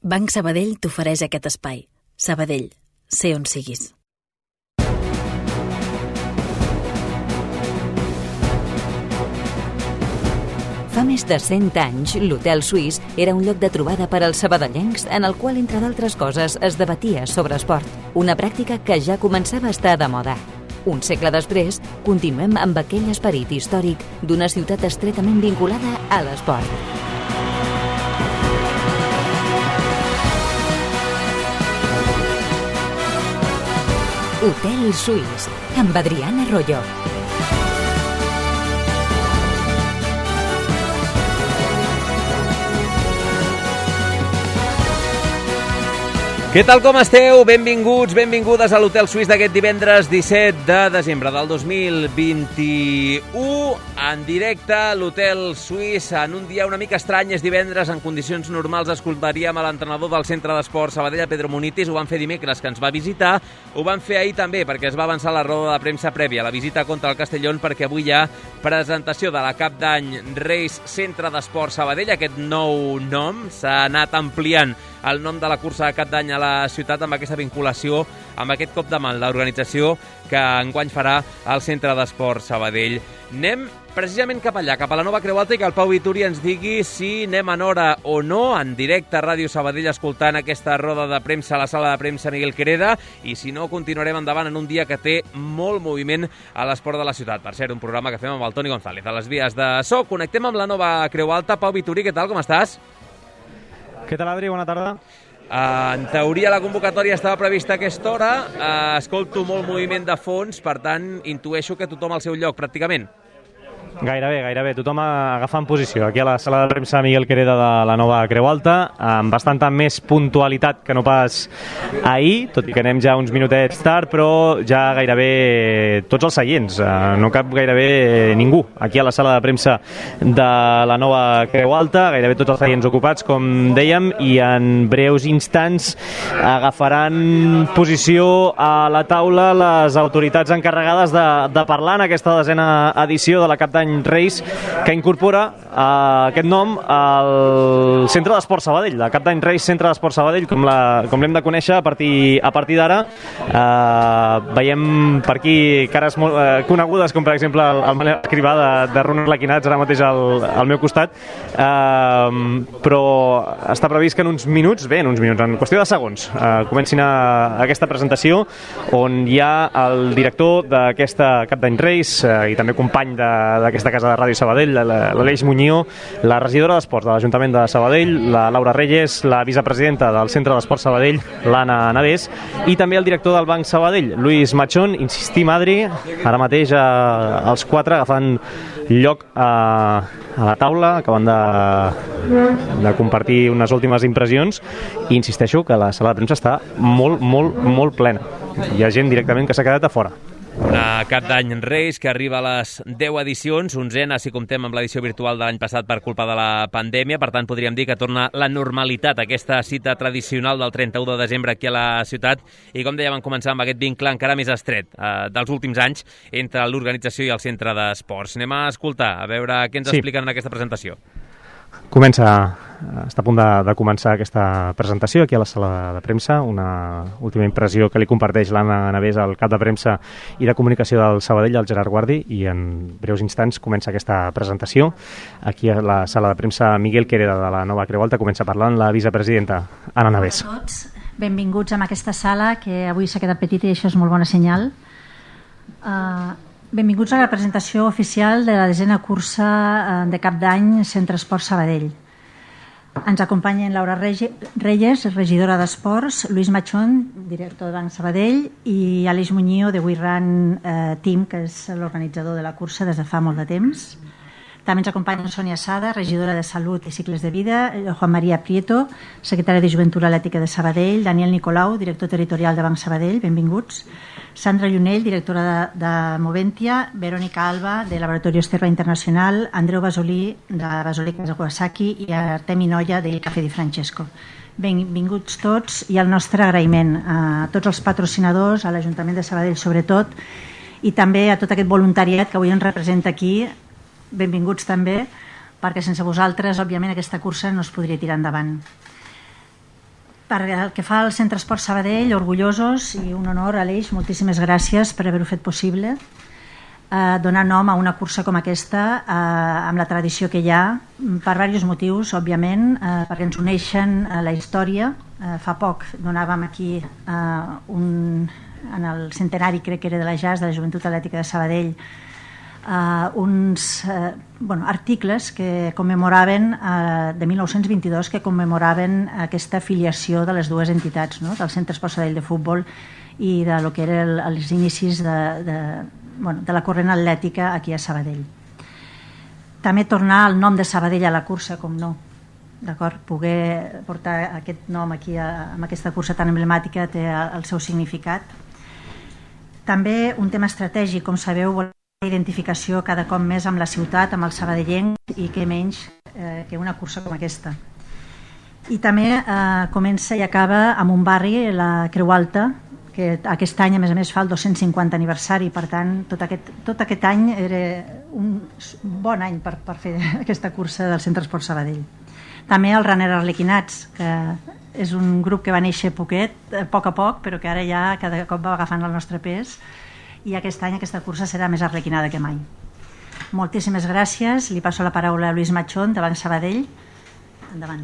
Banc Sabadell t'ofereix aquest espai. Sabadell, sé on siguis. Fa més de 100 anys, l'Hotel Suís era un lloc de trobada per als sabadellencs en el qual, entre d'altres coses, es debatia sobre esport, una pràctica que ja començava a estar de moda. Un segle després, continuem amb aquell esperit històric d'una ciutat estretament vinculada a l'esport. Hotel Suís, amb Adriana Royo. Què tal, com esteu? Benvinguts, benvingudes a l'Hotel Suís d'aquest divendres 17 de desembre del 2021. En directe a l'Hotel Suís, en un dia una mica estrany, és divendres, en condicions normals escoltaríem a l'entrenador del Centre d'Esport Sabadell, Pedro Munitis. Ho van fer dimecres, que ens va visitar. Ho van fer ahir també, perquè es va avançar la roda de premsa prèvia a la visita contra el Castellón, perquè avui hi ha presentació de la Cap d'Any Reis Centre d'Esport Sabadell. Aquest nou nom s'ha anat ampliant el nom de la cursa de Cap d'Any a la ciutat amb aquesta vinculació, amb aquest cop de mà en l'organització que enguany farà el Centre d'Esport Sabadell. Anem precisament cap allà, cap a la nova Creu Alta, i que el Pau Vituri ens digui si anem en hora o no, en directe a Ràdio Sabadell, escoltant aquesta roda de premsa a la sala de premsa Miguel Quereda, i si no, continuarem endavant en un dia que té molt moviment a l'esport de la ciutat. Per cert, un programa que fem amb el Toni González a les vies de so. Connectem amb la nova Creu Alta. Pau Vituri, què tal, com estàs? Què tal, Adri? Bona tarda. En teoria la convocatòria estava prevista a aquesta hora. Escolto molt moviment de fons, per tant, intueixo que tothom al seu lloc, pràcticament. Gairebé. Tothom agafant posició aquí a la sala de premsa Miguel Quereda de la nova Creu Alta, amb bastanta més puntualitat que no pas ahir, tot i que anem ja uns minutets tard, però ja gairebé tots els seients, no cap gairebé ningú aquí a la sala de premsa de la nova Creu Alta, gairebé tots els seients ocupats, com dèiem, i en breus instants agafaran posició a la taula les autoritats encarregades de parlar en aquesta 10a edició de la Cap d'Any Reis, que incorpora aquest nom al Centre d'Esport Sabadell, la Cap d'Any Reis Centre d'Esport Sabadell, com l'hem de conèixer a partir d'ara. Veiem per aquí cares molt conegudes, com per exemple el Manel Escrivà de Ronald Laquinats, ara mateix al meu costat, però està previst que en uns minuts, en qüestió de segons, comencin aquesta presentació, on hi ha el director d'aquesta Cap d'Any Reis i també company d'aquesta casa de Ràdio Sabadell, l'Aleix Muñió, la regidora d'Esports de l'Ajuntament de Sabadell, la Laura Reyes, la vicepresidenta del Centre d'Esport Sabadell, l'Anna Navés, i també el director del Banc Sabadell, Luis Machón. Insistim, Adri, ara mateix els quatre agafant lloc a la taula, acabant de compartir unes últimes impressions, i insisteixo que la sala de premsa està molt plena. Hi ha gent directament que s'ha quedat a fora. Una Cap d'Any Reis que arriba a les 10 edicions, 11a si comptem amb l'edició virtual de l'any passat per culpa de la pandèmia. Per tant, podríem dir que torna la normalitat, aquesta cita tradicional del 31 de desembre aquí a la ciutat, i com dèiem, començar amb aquest vincle encara més estret dels últims anys entre l'organització i el Centre d'Esports. Anem a escoltar, a veure què ens expliquen en aquesta presentació. Està a punt de començar aquesta presentació aquí a la sala de premsa. Una última impressió que li comparteix l'Anna Navés, el cap de premsa i de comunicació del Sabadell, el Gerard Guardi, i en breus instants comença aquesta presentació. Aquí a la sala de premsa Miguel Quereda de la nova Creu Alta comença parlant la vicepresidenta Anna Navés. Hola a tots, benvinguts a aquesta sala que avui s'ha quedat petita i això és molt bona senyal. Benvinguts a la presentació oficial de la 10a cursa de Cap d'Any Centre Esport Sabadell. Ens acompanyen Laura Reyes, regidora d'Esports, Luis Machón, director de Banc Sabadell, i Aleix Muñió de We Run Team, que és l'organitzador de la cursa des de fa molt de temps. També ens acompanyen Sònia Sada, regidora de Salut i Cicles de Vida, Juan María Prieto, secretari de Joventut Atlètica de Sabadell, Daniel Nicolau, director territorial de Banc Sabadell, benvinguts, Sandra Llunell, directora de Moventia, Verónica Alba, de Laboratorio Sterva Internacional, Andreu Basolí, de Basolí Casa Kawasaki, i Artemi Noia, del Café Di Francesco. Benvinguts tots, i el nostre agraïment a tots els patrocinadors, a l'Ajuntament de Sabadell sobretot, i també a tot aquest voluntariat que avui ens representa aquí. Benvinguts també, perquè sense vosaltres, òbviament, aquesta cursa no es podria tirar endavant. Per el que fa al Centre Esport Sabadell, orgullosos i un honor, Aleix, moltíssimes gràcies per haver-ho fet possible. Donar nom a una cursa com aquesta amb la tradició que hi ha per diversos motius, òbviament, perquè ens uneixen la història. Fa poc donàvem aquí en el centenari, crec que era de la JAS, de la Joventut Atlètica de Sabadell, uns articles que commemoraven de 1922 que commemoraven aquesta afiliació de les dues entitats, no? Del Centre Esport Sabadell de Futbol i de lo que eren els inicis de la corrent atlètica aquí a Sabadell. També tornar el nom de Sabadell a la cursa, com no, d'acord? Poder portar aquest nom aquí amb aquesta cursa tan emblemàtica té el seu significat. També un tema estratègic, com sabeu, vol la identificació cada cop més amb la ciutat, amb el sabadellenc, i què menys que una cursa com aquesta. I també comença i acaba amb un barri, la Creu Alta, que aquest any a més fa el 250 aniversari, per tant tot aquest any era un bon any per fer aquesta cursa del Centre Esport Sabadell. També el Runner Arlequinats, que és un grup que va néixer a poc, però que ara ja cada cop va agafant el nostre pes, i aquest any aquesta cursa serà més arlequinada que mai. Moltíssimes gràcies, li passo la paraula a Lluís Machón, de Banc Sabadell. Endavant.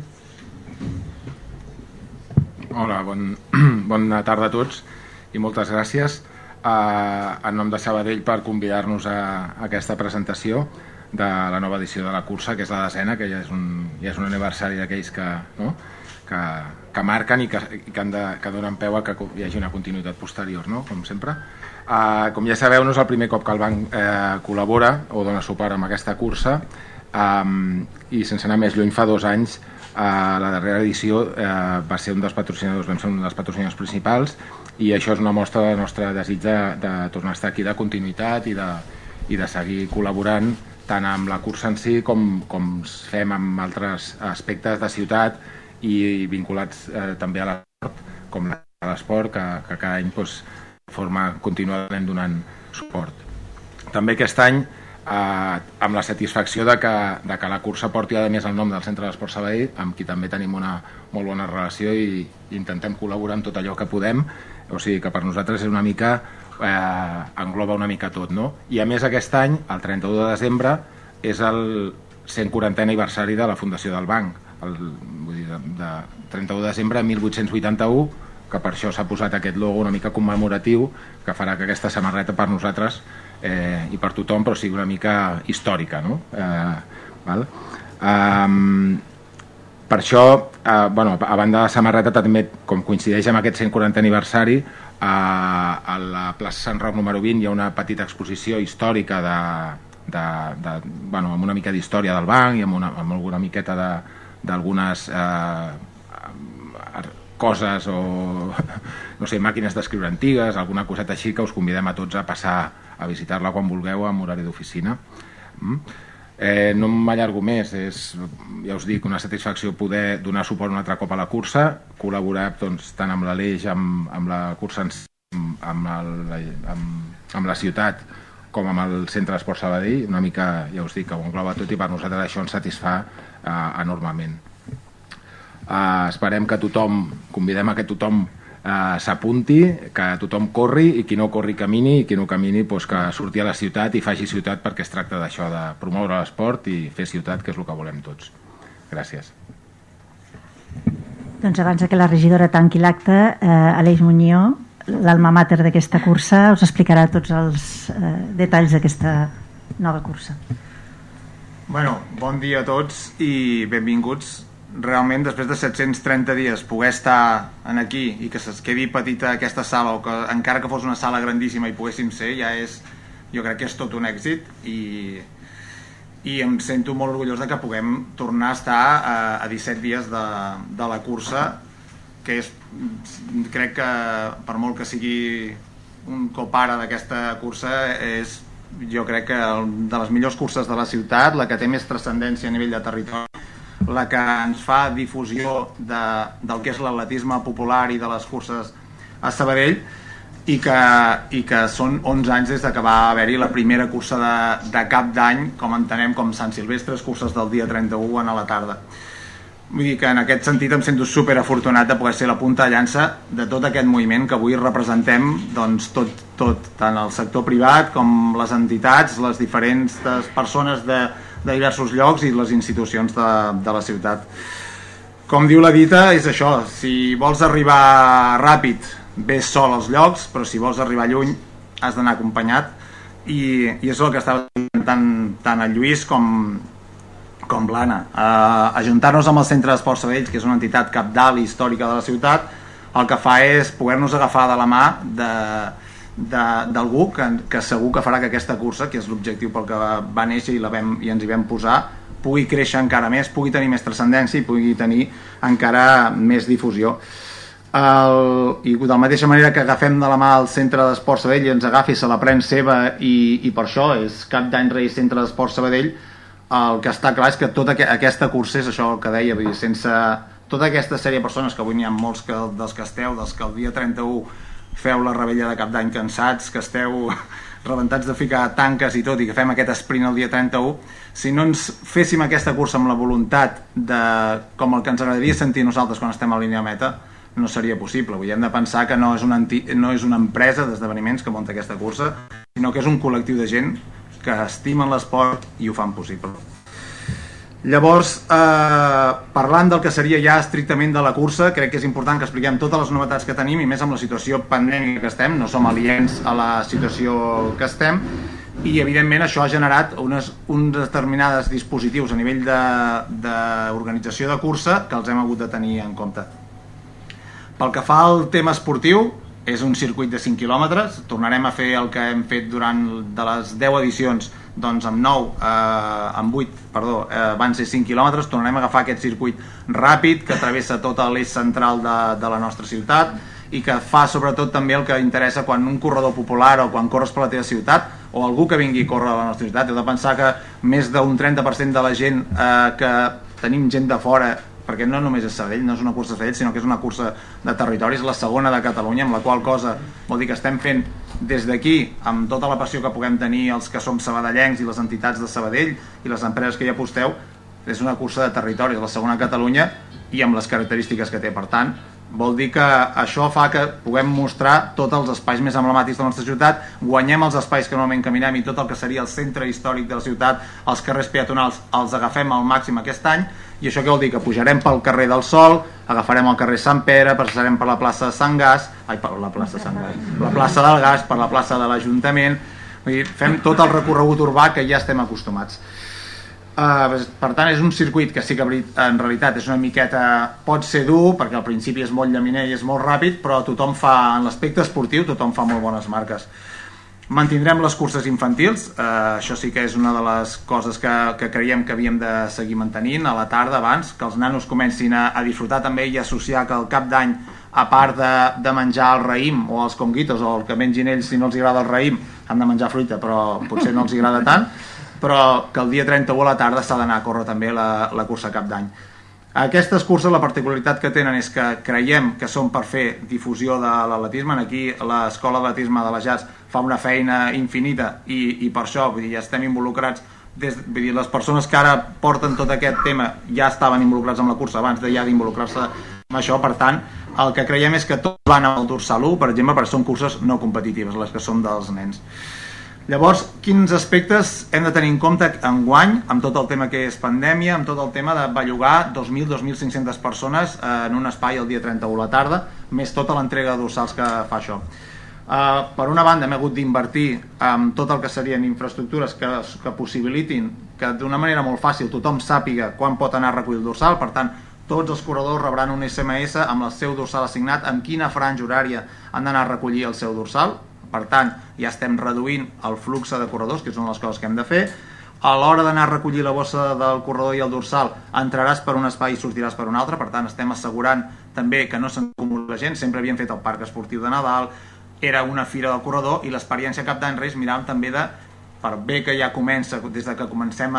Hola, bona tarda a tots i moltes gràcies en nom de Sabadell per convidar-nos a aquesta presentació de la nova edició de la cursa, que és la 10ª, que ja és un aniversari d'aquells que marquen i que donen peu a que hi hagi una continuïtat posterior, no? Com sempre. Com ja sabeu, no és el primer cop que el banc col·labora o dona suport amb aquesta cursa, i sense anar més lluny, fa 2 anys la darrera edició va ser un dels patrocinadors, vam ser un dels patrocinadors principals, i això és una mostra del nostre desig de tornar a estar aquí, de continuïtat i de seguir col·laborant tant amb la cursa en si com fem amb altres aspectes de ciutat i vinculats també a l'esport, com l'esport, que cada any de forma continuada anem donant suport. També aquest any, amb la satisfacció de que la cursa porti a més el nom del Centre d'Esport Sabadell, amb qui també tenim una molt bona relació i intentem col·laborar en tot allò que podem, o sigui que per nosaltres és una mica engloba una mica tot, no? I a més aquest any, el 31 de desembre, és el 140è aniversari de la fundació del banc, vull dir, de 31 de desembre de 1881, que per això s'ha posat aquest logo una mica commemoratiu, que farà que aquesta samarreta per nosaltres i per tothom però sigui una mica històrica, no? Per això, a banda de la samarreta, també, com coincideix amb aquest 140è aniversari, a la plaça Sant Roc número 20 hi ha una petita exposició històrica amb una mica d'història del banc i amb alguna miqueta d'algunes coses o no sé, màquines d'escriure antigues, alguna coseta així, que us convidem a tots a passar a visitar-la quan vulgueu amb horari d'oficina. No m'allargo més, ja us dic, una satisfacció poder donar suport un altre cop a la cursa, col·laborar tant amb l'Aleix, amb la cursa amb la ciutat com amb el Centre d'Esport Sabadell, una mica, ja us dic, que ho engloba tot i per nosaltres això ens satisfà enormement. Esperem que tothom, convidem a que tothom s'apunti, que tothom corri, i qui no corri camini, i qui no camini que surti a la ciutat i faci ciutat, perquè es tracta d'això, de promoure l'esport i fer ciutat, que és el que volem tots. Gràcies. Doncs abans que la regidora tanqui l'acte, Aleix Muñoz, l'alma mater d'aquesta cursa, us explicarà tots els detalls d'aquesta nova cursa. Bon dia a tots i benvinguts. Realment, després de 730 dies, poder estar aquí i que es quedi petita aquesta sala, o que encara que fos una sala grandíssima i poguéssim ser, jo crec que és tot un èxit, i em sento molt orgullós de que puguem tornar a estar a 17 dies de la cursa, que crec que per molt que sigui un copara d'aquesta cursa, és jo crec que de les millors curses de la ciutat, la que té més transcendència a nivell de territori, la que ens fa difusió del que és l'atletisme popular i de les curses a Sabadell, i que són 11 anys des que va haver-hi la primera cursa de cap d'any, com entenem, com Sant Silvestre, curses del dia 31 a la tarda. Vull dir que en aquest sentit em sento super afortunat de poder ser la punta de llança de tot aquest moviment que avui representem, doncs tot, tant el sector privat com les entitats, les diferents persones de diversos llocs i les institucions de la ciutat. Com diu la dita, és això, si vols arribar ràpid, ves sol als llocs, però si vols arribar lluny has d'anar acompanyat, i és el que estava dient tant el Lluís com l'Anna. Ajuntar-nos amb el Centre d'Esport Sabadell, que és una entitat cabdal i històrica de la ciutat, el que fa és poder-nos agafar de la mà d'algú que segur que farà que aquesta cursa, que és l'objectiu pel que va néixer i ens hi vam posar, pugui créixer encara més, pugui tenir més transcendència i pugui tenir encara més difusió. I de la mateixa manera que agafem de la mà el Centre d'Esport Sabadell i ens agafi, se la pren seva, i per això és Cap d'Any Reis Centre d'Esport Sabadell, el que està clar és que tota aquesta cursa és això que deia, vull dir, sense tota aquesta sèrie de persones, que avui n'hi ha molts dels que esteu, dels que el dia 31 feu la rebella de Cap d'Any cansats, que esteu rebentats de ficar tanques i tot, i que fem aquest sprint el dia 31, si no ens féssim aquesta cursa amb la voluntat com el que ens agradaria sentir nosaltres quan estem a la línia de meta, no seria possible. Vull dir, hem de pensar que no és una empresa d'esdeveniments que munta aquesta cursa, sinó que és un col·lectiu de gent que estimen l'esport i ho fan possible. Llavors, parlant del que seria ja estrictament de la cursa, crec que és important que expliquem totes les novetats que tenim, i més amb la situació pandèmica que estem, no som aliens a la situació que estem, i evidentment això ha generat uns determinats dispositius a nivell d'organització de cursa que els hem hagut de tenir en compte. Pel que fa al tema esportiu, és un circuit de 5 quilòmetres, tornarem a fer el que hem fet durant de les 10 edicions, doncs amb 8 van ser 5 quilòmetres, tornarem a agafar aquest circuit ràpid que travessa tot l'eix central de la nostra ciutat i que fa sobretot també el que interessa quan un corredor popular o quan corres per la teva ciutat o algú que vingui a córrer a la nostra ciutat. Heu de pensar que més d'un 30% de la gent que tenim gent de fora, perquè no només és Sabadell, no és una cursa de Sabadell, sinó que és una cursa de territori, és la segona de Catalunya, amb la qual cosa vol dir que estem fent des d'aquí, amb tota la passió que puguem tenir els que som sabadellencs i les entitats de Sabadell i les empreses que hi aposteu, és una cursa de territori, és la segona de Catalunya i amb les característiques que té. Per tant, vol dir que això fa que puguem mostrar tots els espais més emblemàtics de la nostra ciutat, guanyem els espais que normalment caminem i tot el que seria el centre històric de la ciutat, els carrers peatonals, els agafem al màxim aquest any. I això què vol dir? Que pujarem pel carrer del Sol, agafarem el carrer Sant Pere, passarem per la plaça de Sant Gas, la plaça del Gas, per la plaça de l'Ajuntament, vull dir, fem tot el recorregut urbà que ja estem acostumats. Per tant, és un circuit que sí que en realitat és una miqueta, pot ser dur, perquè al principi és molt llaminer i és molt ràpid, però tothom fa, en l'aspecte esportiu, tothom fa molt bones marques. Mantindrem les curses infantils, això sí que és una de les coses que creiem que havíem de seguir mantenint a la tarda abans, que els nanos comencin a disfrutar també i associar que el Cap d'Any, a part de menjar el raïm o els conguitos o el que mengin ells, si no els agrada el raïm, han de menjar fruita, però potser no els agrada tant, però que el dia 31 a la tarda s'ha d'anar a córrer també la cursa Cap d'Any. Aquestes curses, la particularitat que tenen és que creiem que són per fer difusió de l'atletisme. Aquí l'Escola d'Atletisme de la Jazz fa una feina infinita i per això ja estem involucrats. Les persones que ara porten tot aquest tema ja estaven involucrats amb la cursa abans ja d'involucrar-se amb això. Per tant, el que creiem és que tots van al dorsal 1, per exemple, perquè són curses no competitives, les que són dels nens. Llavors, quins aspectes hem de tenir en compte enguany amb tot el tema que és pandèmia, amb tot el tema de bellugar 2.000-2.500 persones en un espai el dia 31 a la tarda, més tota l'entrega de dorsals que fa això. Per una banda, hem hagut d'invertir en tot el que serien infraestructures que possibilitin que d'una manera molt fàcil tothom sàpiga quan pot anar a recollir el dorsal. Per tant, tots els corredors rebran un SMS amb el seu dorsal assignat, amb quina franja horària han d'anar a recollir el seu dorsal. Per tant, ja estem reduint el flux de corredors, que és una de les coses que hem de fer. A l'hora d'anar a recollir la bossa del corredor i el dorsal, entraràs per un espai i sortiràs per un altre. Per tant, estem assegurant també que no s'acumula gent. Sempre havíem fet el parc esportiu de Nadal, era una fira del corredor, i l'experiència Cap d'Any Reis miràvem també per bé que ja comença, des que comencem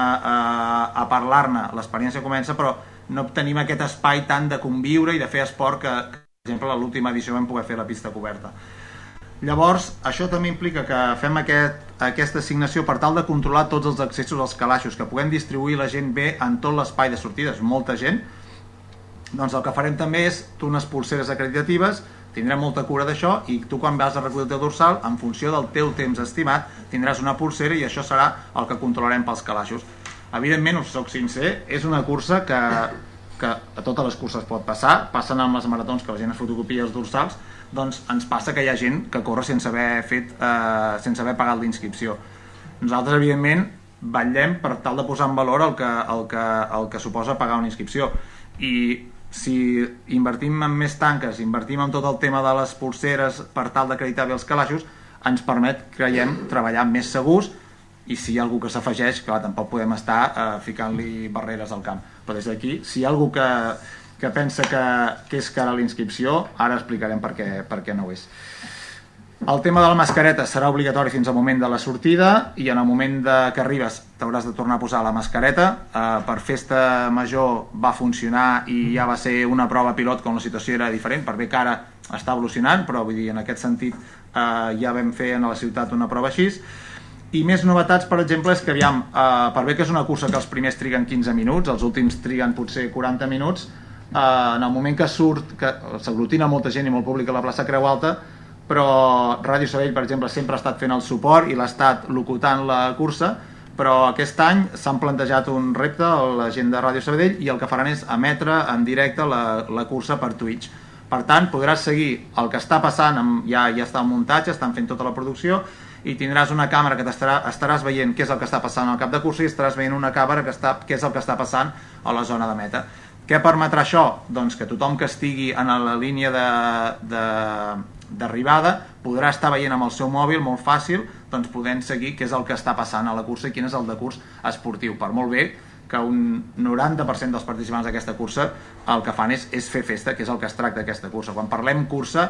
a parlar-ne, l'experiència comença, però no tenim aquest espai tant de conviure i de fer esport que, per exemple, a l'última edició vam poder fer la pista coberta. Llavors, això també implica que fem aquesta assignació per tal de controlar tots els accessos als calaixos, que puguem distribuir la gent bé en tot l'espai de sortida, és molta gent, Doncs el que farem també és unes pulseres acreditatives, tindrem molta cura d'això i tu quan vas a recollir el teu dorsal, en funció del teu temps estimat, tindràs una pulsera i això serà el que controlarem pels calaixos. Evidentment, us soc sincer, és una cursa que a totes les curses pot passar, passen amb les maratons que la gent es fotocopia els dorsals, doncs ens passa que hi ha gent que corre sense haver pagat l'inscripció. Nosaltres, evidentment, vetllem per tal de posar en valor el que suposa pagar una inscripció. I si invertim en més tanques, invertim en tot el tema de les pulseres per tal d'acreditar bé els calaixos, ens permet, creiem, treballar més segurs, i si hi ha algú que s'afegeix, clar, tampoc podem estar ficant-li barreres al camp. Però des d'aquí, si hi ha algú que pensa que és cara a l'inscripció, ara explicarem per què no ho és. El tema de la mascareta serà obligatori fins al moment de la sortida i en el moment que arribes t'hauràs de tornar a posar la mascareta. Per festa major va funcionar i ja va ser una prova pilot quan la situació era diferent, per bé que ara està evolucionant, però vull dir, en aquest sentit ja vam fer a la ciutat una prova així. I més novetats, per exemple, és que aviam, per bé que és una cursa que els primers triguen 15 minuts, els últims triguen potser 40 minuts, en el moment que surt, que s'aglutina molta gent i molt públic a la plaça Creu Alta, però Ràdio Sabadell, per exemple, sempre ha estat fent el suport i l'ha estat locutant la cursa, però aquest any s'han plantejat un repte a la gent de Ràdio Sabadell i el que faran és emetre en directe la cursa per Twitch. Per tant, podràs seguir el que està passant, ja està el muntatge, estan fent tota la producció, i tindràs una càmera que estaràs veient què és el que està passant al cap de cursa i estaràs veient una càmera què és el que està passant a la zona de meta. Què permetrà això? Doncs que tothom que estigui en la línia d'arribada podrà estar veient amb el seu mòbil molt fàcil, doncs podent seguir què és el que està passant a la cursa i quin és el decurs esportiu. Per molt bé que un 90% dels participants d'aquesta cursa el que fan és fer festa, que és el que es tracta d'aquesta cursa. Quan parlem cursa,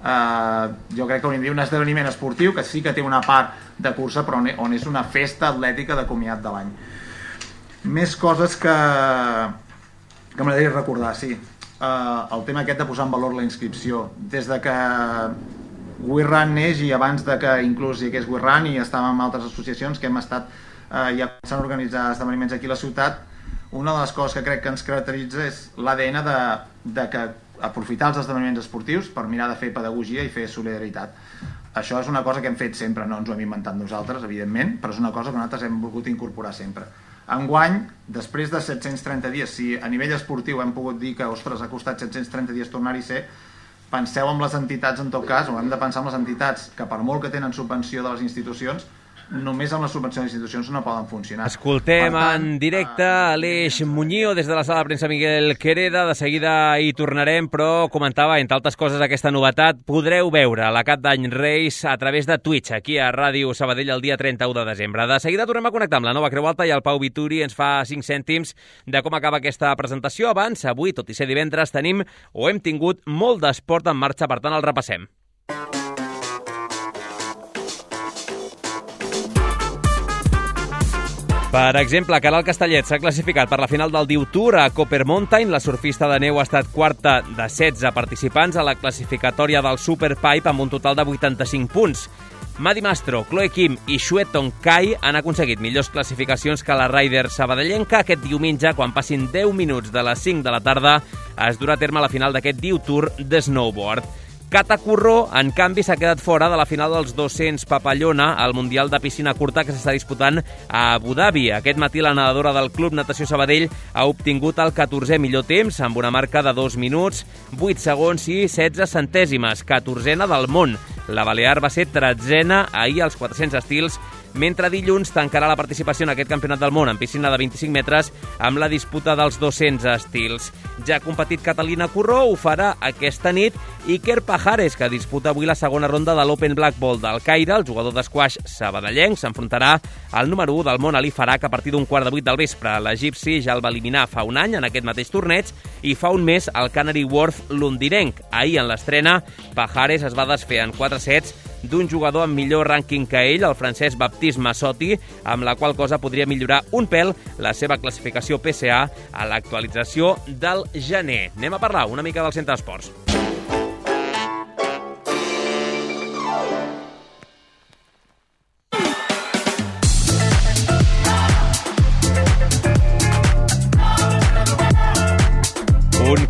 jo crec que hauríem de dir un esdeveniment esportiu que sí que té una part de cursa, però on és una festa atlètica de comiat de l'any. Més coses que m'agradaria recordar, sí. El tema aquest de posar en valor la inscripció. Des de que WeRun neix i abans de que inclús hi hagués WeRun i estàvem en altres associacions que hem estat ja començant a organitzar esdeveniments aquí a la ciutat, una de les coses que crec que ens caracteritza és l'ADN de que aprofitar els esdeveniments esportius per mirar de fer pedagogia i fer solidaritat. Això és una cosa que hem fet sempre, no ens ho hem inventat nosaltres, evidentment, però és una cosa que nosaltres hem volgut incorporar sempre. Enguany, després de 730 dies, si a nivell esportiu hem pogut dir que, ostres, ha costat 730 dies tornar-hi a ser, penseu en les entitats, en tot cas, o hem de pensar en les entitats que per molt que tenen subvenció de les institucions, només amb la subvenció de les institucions no poden funcionar. Escoltem en directe Aleix Muñío des de la sala de premsa Miguel Quereda. De seguida hi tornarem, però comentava, entre altres coses, aquesta novetat. Podreu veure la Cap d'Any Reis a través de Twitch, aquí a Ràdio Sabadell el dia 31 de desembre. De seguida tornem a connectar amb la nova Creu Alta i el Pau Vituri ens fa 5 cèntims de com acaba aquesta presentació. Abans, avui, tot i ser divendres, tenim o hem tingut molt d'esport en marxa, per tant el repassem. Per exemple, Caral Castellet s'ha classificat per la final del Diu Tour a Copper Mountain. La surfista de neu ha estat quarta de 16 participants a la classificatòria del Super Pipe amb un total de 85 punts. Madi Mastro, Chloe Kim i Xue Tong Kai han aconseguit millors classificacions que la Ryder sabadellenca. Aquest diumenge, quan passin 10 minuts de les 5 de la tarda, es durà a terme la final d'aquest Diu Tour de snowboard. Cata Curró, en canvi, s'ha quedat fora de la final dels 200 Papallona al Mundial de Piscina Curta que s'està disputant a Abu Dhabi. Aquest matí la nedadora del Club Natació Sabadell ha obtingut el 14è millor temps amb una marca de 2 minuts, 8 segons i 16 centèsimes, 14a del món. La balear va ser 13a ahir als 400 estils, mentre dilluns tancarà la participació en aquest campionat del món en piscina de 25 metres amb la disputa dels 200 estils. Ja ha competit Catalina Curró, ho farà aquesta nit, i Iker Pajares, que disputa avui la segona ronda de l'Open Black Ball del Caire. El jugador d'esquaix sabadellenc s'enfrontarà al número 1 del món, Ali Farag, a partir d'un 7:15 del vespre. L'egipci ja el va eliminar fa un any en aquest mateix torneig i fa un mes al Canary Wharf londinenc. Ahir, en l'estrena, Pajares es va desfer en 4 sets d'un jugador amb millor rànquing que ell, el francès Baptiste Massotti, amb la qual cosa podria millorar un pèl la seva classificació PSA a l'actualització del gener. Anem a parlar una mica del Centre d'Esports. Un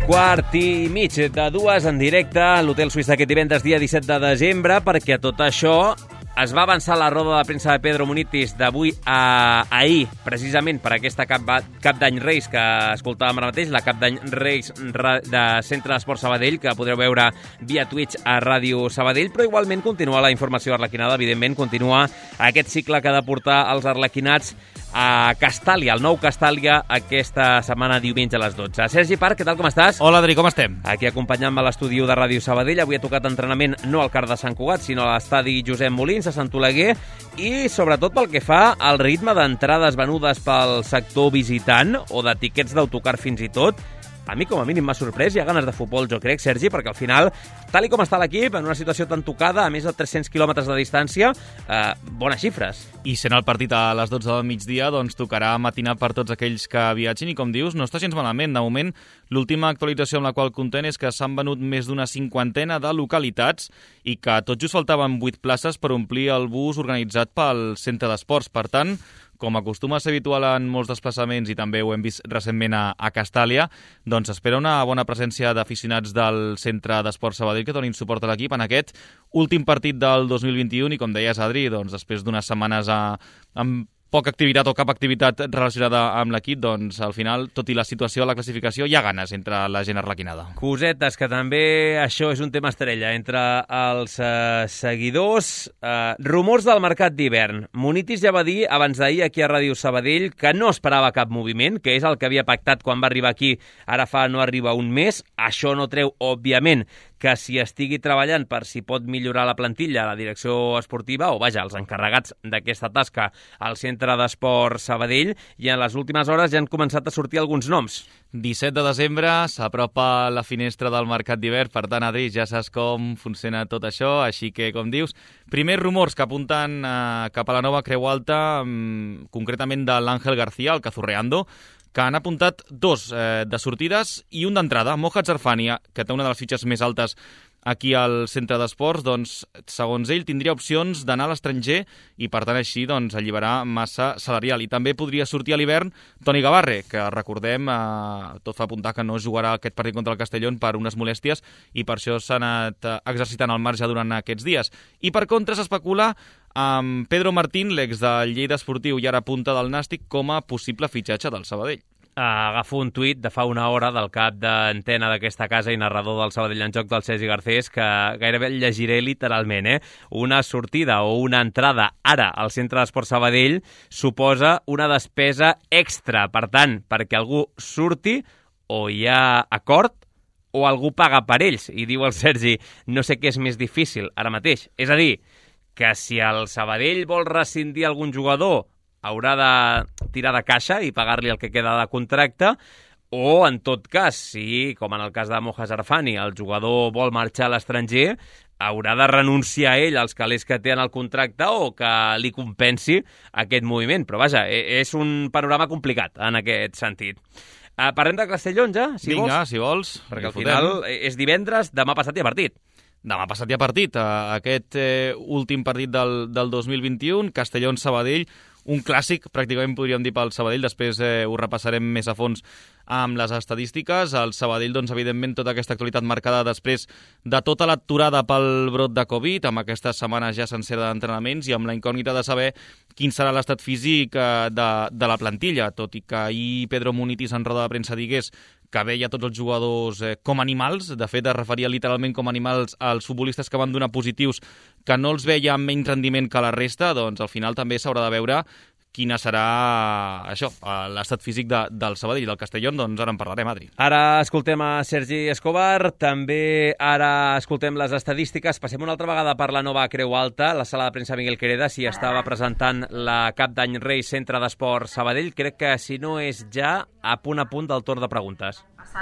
1:15 de 2 en directe a l'Hotel Suís d'aquest divendres, dia 17 de desembre, perquè tot això es va avançar la roda de premsa de Pedro Munitis d'avui a ahir, precisament per aquesta Cap d'Any Reis que escoltàvem ara mateix, la Cap d'Any Reis de Centre d'Esport Sabadell, que podreu veure via Twitch a Ràdio Sabadell, però igualment continua la informació arlequinada, evidentment, continua aquest cicle que ha de portar els arlequinats a Castàlia, el nou Castàlia, aquesta setmana diumenge a les 12. Sergi Parc, què tal, com estàs? Hola, Adri, com estem? Aquí acompanyant-me a l'estudi de Ràdio Sabadell. Avui ha tocat entrenament no al CAR de Sant Cugat, sinó a l'estadi Josep Molins, a Sant Oleguer, i sobretot pel que fa al ritme d'entrades venudes pel sector visitant o de tiquets d'autocar fins i tot. A mi, com a mínim, m'ha sorprès. Hi ha ganes de futbol, jo crec, Sergi, perquè al final, tal i com està l'equip, en una situació tan tocada, a més de 300 quilòmetres de distància, bones xifres. I sent el partit a les 12 del migdia, doncs tocarà matinar per tots aquells que viatgin i, com dius, no està gens malament. De moment, l'última actualització amb la qual comptem és que s'han venut més d'una 50 de localitats i que tot just faltaven 8 places per omplir el bus organitzat pel Centre d'Esports. Per tant, com acostuma a ser habitual en molts desplaçaments, i també ho hem vist recentment a Castàlia, doncs espera una bona presència d'aficionats del Centre d'Esport Sabadell que donin suport a l'equip en aquest últim partit del 2021 i, com deies, Adri, doncs després d'unes setmanes amb poca activitat o cap activitat relacionada amb l'equip, doncs al final, tot i la situació a la classificació, hi ha ganes entre la gent arlequinada. Cosetes, que també això és un tema estrella entre els seguidors. Rumors del mercat d'hivern. Munitis ja va dir abans d'ahir aquí a Ràdio Sabadell que no esperava cap moviment, que és el que havia pactat quan va arribar aquí, ara fa no arriba un mes. Això no treu, òbviament, que si estigui treballant per si pot millorar la plantilla, la direcció esportiva, o vaja, els encarregats d'aquesta tasca al Centre d'Esport Sabadell, i en les últimes hores ja han començat a sortir alguns noms. 17 de desembre, s'apropa la finestra del mercat d'hivern, per tant, Adri, ja saps com funciona tot això, així que, com dius, primers rumors que apunten cap a la nova Creu Alta, concretament de l'Àngel García, el Cazurreando, que han apuntat 2 de sortides i un d'entrada. Mohamed Zarfania, que té una de les fitxes més altes aquí al Centre d'Esports, doncs, segons ell, tindria opcions d'anar a l'estranger i, per tant, així, doncs, alliberar massa salarial. I també podria sortir a l'hivern Toni Gavarre, que, recordem, tot fa apuntar que no jugarà aquest partit contra el Castellón per unes molèsties i per això s'ha anat exercitant al marge durant aquests dies. I, per contra, s'especula amb Pedro Martín, l'ex del Lleida Esportiu i ara punta del Nàstic, com a possible fitxatge del Sabadell. Agafo un tuit de fa una hora del cap d'antena d'aquesta casa i narrador del Sabadell en joc, del Sergi Garcés, que gairebé el llegiré literalment. Una sortida o una entrada ara al Centre d'Esport Sabadell suposa una despesa extra. Per tant, perquè algú surti, o hi ha acord o algú paga per ells. I diu el Sergi, no sé què és més difícil ara mateix. És a dir, que si el Sabadell vol rescindir algun jugador, haurà de tirar de caixa i pagar-li el que queda de contracte, o, en tot cas, si, com en el cas de Mohamed Zarfani, el jugador vol marxar a l'estranger, haurà de renunciar ell als calés que té en el contracte o que li compensi aquest moviment. Però, vaja, és un panorama complicat en aquest sentit. Parlem de Castellón, ja, si vols. Vinga, si vols. Perquè al final és divendres, demà passat hi ha partit. Demà passat hi ha partit, aquest últim partit del 2021, Castellón-Sabadell, un clàssic, pràcticament podríem dir pel Sabadell, després ho repassarem més a fons amb les estadístiques. El Sabadell, doncs, evidentment, tota aquesta actualitat marcada després de tota l'aturada pel brot de Covid, amb aquestes setmanes ja sencera d'entrenaments i amb la incògnita de saber quin serà l'estat físic de la plantilla, tot i que ahir Pedro Munitis en roda de premsa digués que veia tots els jugadors com animals. De fet, es referia literalment com animals als futbolistes que van donar positius, que no els veia amb menys rendiment que la resta. Doncs al final també s'haurà de veure quina serà això, l'estat físic del Sabadell i del Castellón, doncs ara en parlarem, Adri. Ara escoltem a Sergi Escobar, també ara escoltem les estadístiques. Passem una altra vegada per la nova Creu Alta, la sala de premsa Miguel Quereda, si estava presentant la Cap d'Any Reis Centre d'Esport Sabadell. Crec que, si no és ja, a punt del torn de preguntes.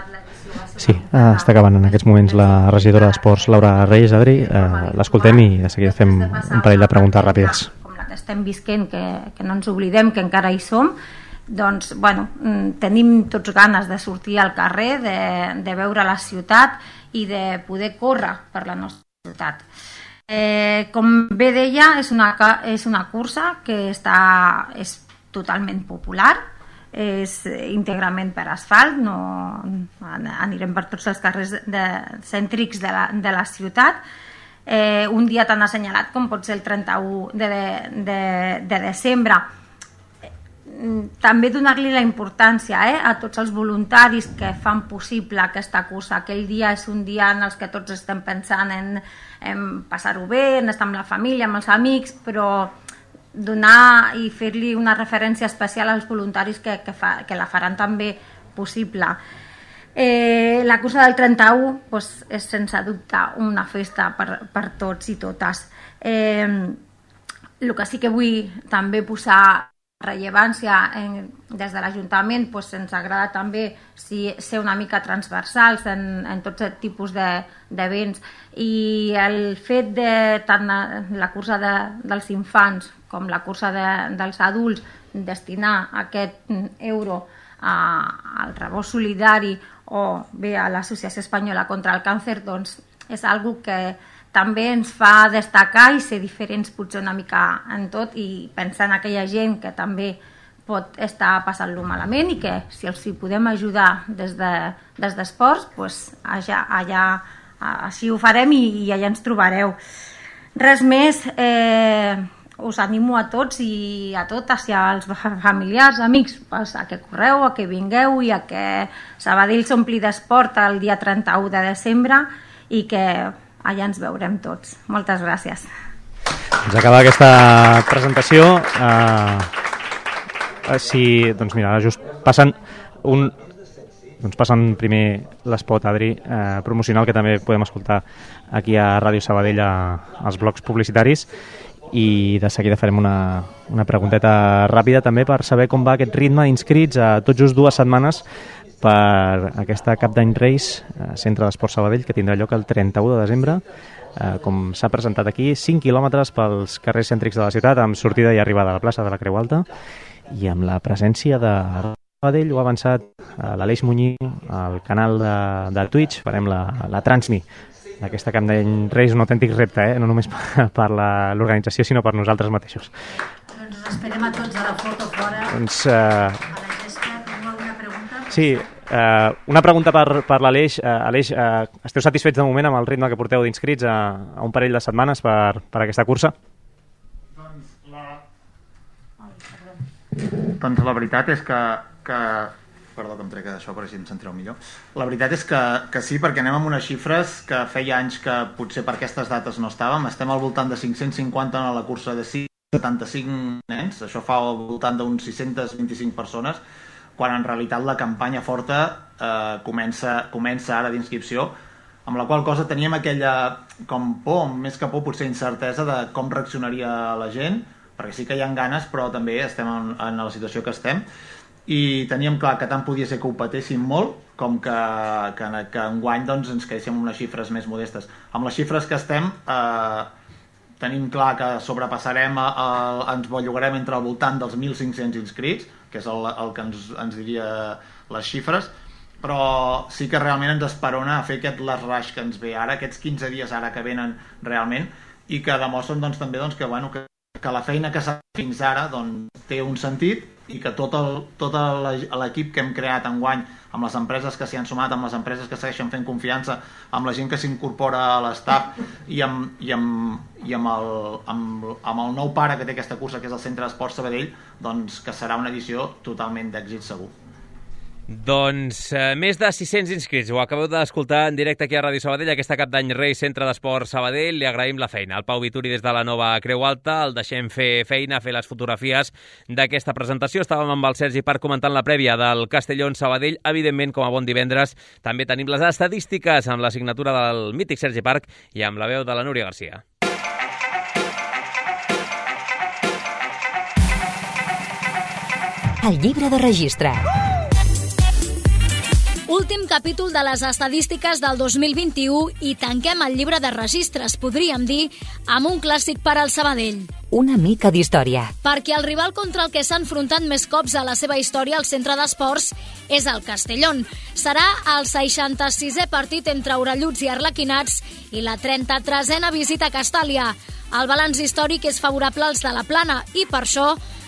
Sí, està acabant en aquests moments la regidora d'Esports, Laura Reyes. Adri, l'escoltem i de seguida fem un parell de preguntes ràpides. Estem visquent, que no ens oblidem que encara hi som, doncs, bueno, tenim tots ganes de sortir al carrer, de veure la ciutat i de poder córrer per la nostra ciutat. Com bé deia, és una cursa que és totalment popular, és íntegrament per asfalt, no anirem per tots els carrers cèntrics de la ciutat. Un dia tan assenyalat com pot ser el 31 de desembre. També donar-li la importància a tots els voluntaris que fan possible aquesta cursa. Aquell dia és un dia en els que tots estem pensant en passar-ho bé, en estar amb la família, amb els amics, però donar i fer-li una referència especial als voluntaris que la faran també possible. La cursa del 31 és sense dubte una festa per tots i totes. El que sí que vull també posar rellevància des de l'Ajuntament, ens agrada també ser una mica transversals en tots els tipus d'events, i el fet de tant la cursa dels infants com la cursa dels adults destinar aquest euro al rebost solidari o bé a l'Associació Espanyola contra el Càncer, doncs és algo que també ens fa destacar i ser diferents potser una mica en tot, i pensar en aquella gent que també pot estar passant-lo malament i que si els hi podem ajudar des d'esports, allà així ho farem i allà ens trobareu. Res més, us animo a tots i a totes i als familiars, amics, a que correu, a que vingueu i a que Sabadell s'ompli d'esport el dia 31 de desembre i que allà ens veurem tots. Moltes gràcies. Ens acaba aquesta presentació. Doncs mira, just passen primer l'espot, Adri, promocional, que també podem escoltar aquí a Ràdio Sabadell als blocs publicitaris, i de seguida farem una pregunteta ràpida també per saber com va aquest ritme d'inscrits a tot just 2 setmanes per aquesta Cap d'Any Reis, Centre d'Esport Sabadell, que tindrà lloc el 31 de desembre. Com s'ha presentat aquí, 5 quilòmetres pels carrers cèntrics de la ciutat, amb sortida i arribada a la plaça de la Creu Alta, i amb la presència de Sabadell. Ho ha avançat l'Aleix Muñiz al canal de Twitch. Farem la transmi d'aquesta Cap d'Any Reis, un autèntic repte, no només per l'organització, sinó per nosaltres mateixos. Doncs us esperem a tots a la foto fora. Sí, una pregunta per l'Aleix. Aleix, esteu satisfets de moment amb el ritme que porteu d'inscrits a un parell de setmanes per aquesta cursa? Doncs la veritat és que perdó que em trec això per així em sentireu millor. La veritat és que sí, perquè anem amb unes xifres que feia anys que potser per aquestes dates no estàvem. Estem al voltant de 550 en la cursa de 75 nens, això fa al voltant d'uns 625 persones, quan en realitat la campanya forta comença ara d'inscripció, amb la qual cosa teníem aquella com por, més que por, potser incertesa de com reaccionaria la gent, perquè sí que hi ha ganes, però també estem en la situació que estem, i teníem clar que tant podia ser que ho patéssim molt com que enguany doncs, ens quedéssim amb unes xifres més modestes. Amb les xifres que estem tenim clar que sobrepassarem, ens bellugarem entre al voltant dels 1.500 inscrits, que és el que ens diria les xifres, però sí que realment ens esperona a fer aquest last rush que ens ve ara, aquests 15 dies ara que venen realment, i que demostren doncs, també doncs, que la feina que s'ha fet fins ara doncs, té un sentit, i que tot l'equip que hem creat enguany, amb les empreses que s'hi han sumat, amb les empreses que segueixen fent confiança, amb la gent que s'incorpora a l'estaf i amb el nou pare que té aquesta cursa, que és el Centre d'Esport Sabadell, doncs que serà una edició totalment d'èxit segur. Doncs més de 600 inscrits. Ho acabeu d'escoltar en directe aquí a Ràdio Sabadell, aquesta Cap d'Any Reis, Centre d'Esport Sabadell. Li agraïm la feina al Pau Vituri des de la nova Creu Alta. El deixem fer feina, fer les fotografies d'aquesta presentació. Estàvem amb el Sergi Parc comentant la prèvia del Castellón Sabadell. Evidentment, com a bon divendres, també tenim les estadístiques amb la signatura del mític Sergi Parc i amb la veu de la Núria Garcia. El llibre de registre. Últim capítol de les estadístiques del 2021 i tanquem el llibre de registres, podríem dir, amb un clàssic per al Sabadell. Una mica d'història. Perquè el rival contra el que s'ha enfrontat més cops a la seva història al centre d'esports és el Castellón. Serà el 66è partit entre orelluts i arlequinats i la 33a visita a Castàlia. El balanç històric és favorable als de la Plana i per això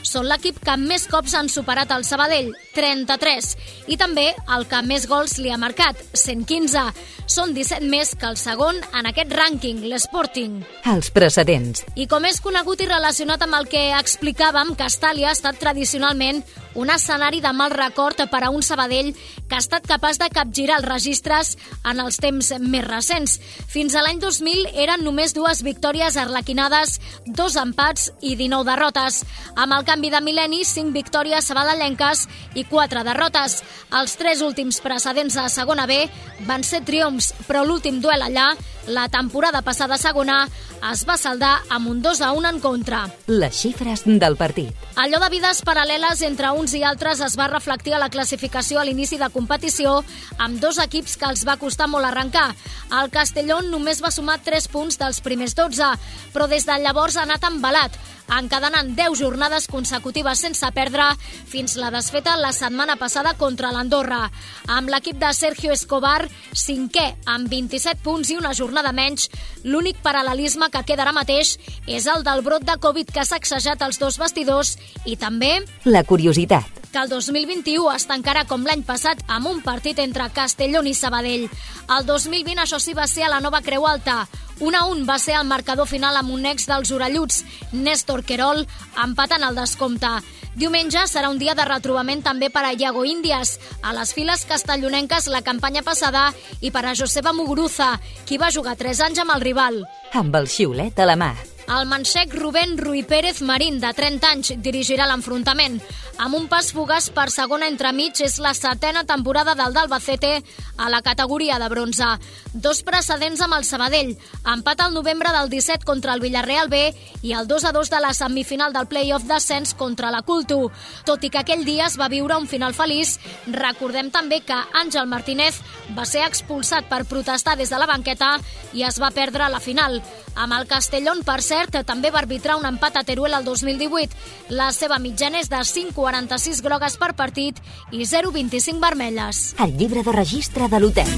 són l'equip que més cops han superat el Sabadell, 33, i també el que més gols li ha marcat, 115. Són 17 més que el segon en aquest rànquing, l'Sporting. Els precedents. I com és conegut i relacionat amb el que explicàvem, Castàlia ha estat tradicionalment un escenari de mal record per a un Sabadell que ha estat capaç de capgirar els registres en els temps més recents. Fins a l'any 2000 eren només 2 victòries arlequinades, 2 empats i 19 derrotes. Amb el canvi de mil·lenni, 5 victòries sabadellenques i 4 derrotes. Els 3 últims precedents a segona B van ser triomfs, però l'últim duel allà, la temporada passada a segona, es va saldar amb un 2-1 en contra. Les xifres del partit. Allò de vides paral·leles entre uns i altres es va reflectir a la classificació a l'inici de competició amb 2 equips que els va costar molt arrencar. El Castellón només va sumar 3 punts dels primers 12, però des de llavors ha anat embalat, encadenant 10 jornades consecutives sense perdre fins la desfeta la setmana passada contra l'Andorra. Amb l'equip de Sergio Escobar, 5è amb 27 punts i una jornada menys, l'únic paral·lelisme que queda ara mateix és el del brot de Covid que ha sacsejat els 2 vestidors i també la curiositat. Que el 2021 es tancarà com l'any passat amb un partit entre Castellón i Sabadell. El 2020 això sí va ser a la nova Creu Alta. 1-1 va ser el marcador final amb un ex dels orelluts, Néstor Querol, empatant el descompte. Diumenge serà un dia de retrobament també per a Iago Índias, a les files castellonenques la campanya passada, i per a Joseba Muguruza, qui va jugar 3 anys amb el rival. Amb el xiulet a la mà. El manxec Rubén Ruy Pérez Marín, de 30 anys, dirigirà l'enfrontament. Amb un pas fugaç per segona entremig, és la 7a temporada del d'Albacete a la categoria de bronze. 2 precedents amb el Sabadell, empat al novembre del 17 contra el Villarreal B i el 2-2 de la semifinal del play-off d'ascens contra la Cultu. Tot i que aquell dia es va viure un final feliç, recordem també que Àngel Martínez va ser expulsat per protestar des de la banqueta i es va perdre la final. Amb el Castellón, per cert, també va arbitrar un empat a Teruel el 2018. La seva mitjana és de 5,46 grogues per partit i 0,25 vermelles. El llibre de registre de l'hotel.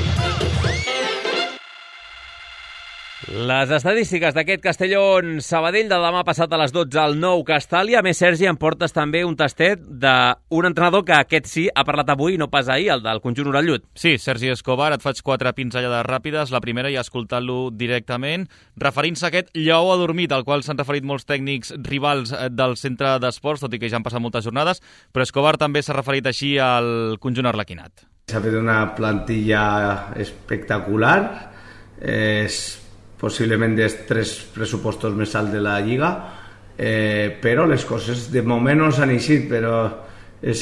Les estadístiques d'aquest Castellón-Sabadell de demà passat a les 12 al Nou Castàlia. A més, Sergi, em portes també un tastet d'un entrenador que aquest sí ha parlat avui, no pas ahir, el del conjunt orellut. Sí, Sergi Escobar, et faig 4 pinzellades ràpides. La primera, ja escoltant-lo directament, referint-se a aquest lleó adormit, al qual s'han referit molts tècnics rivals del centre d'esports, tot i que ja han passat moltes jornades, però Escobar també s'ha referit així al conjunt arlequinat. S'ha fet una plantilla espectacular, possiblement dels 3 pressupostos més alts de la Lliga, però les coses de moment no s'han eixit, però és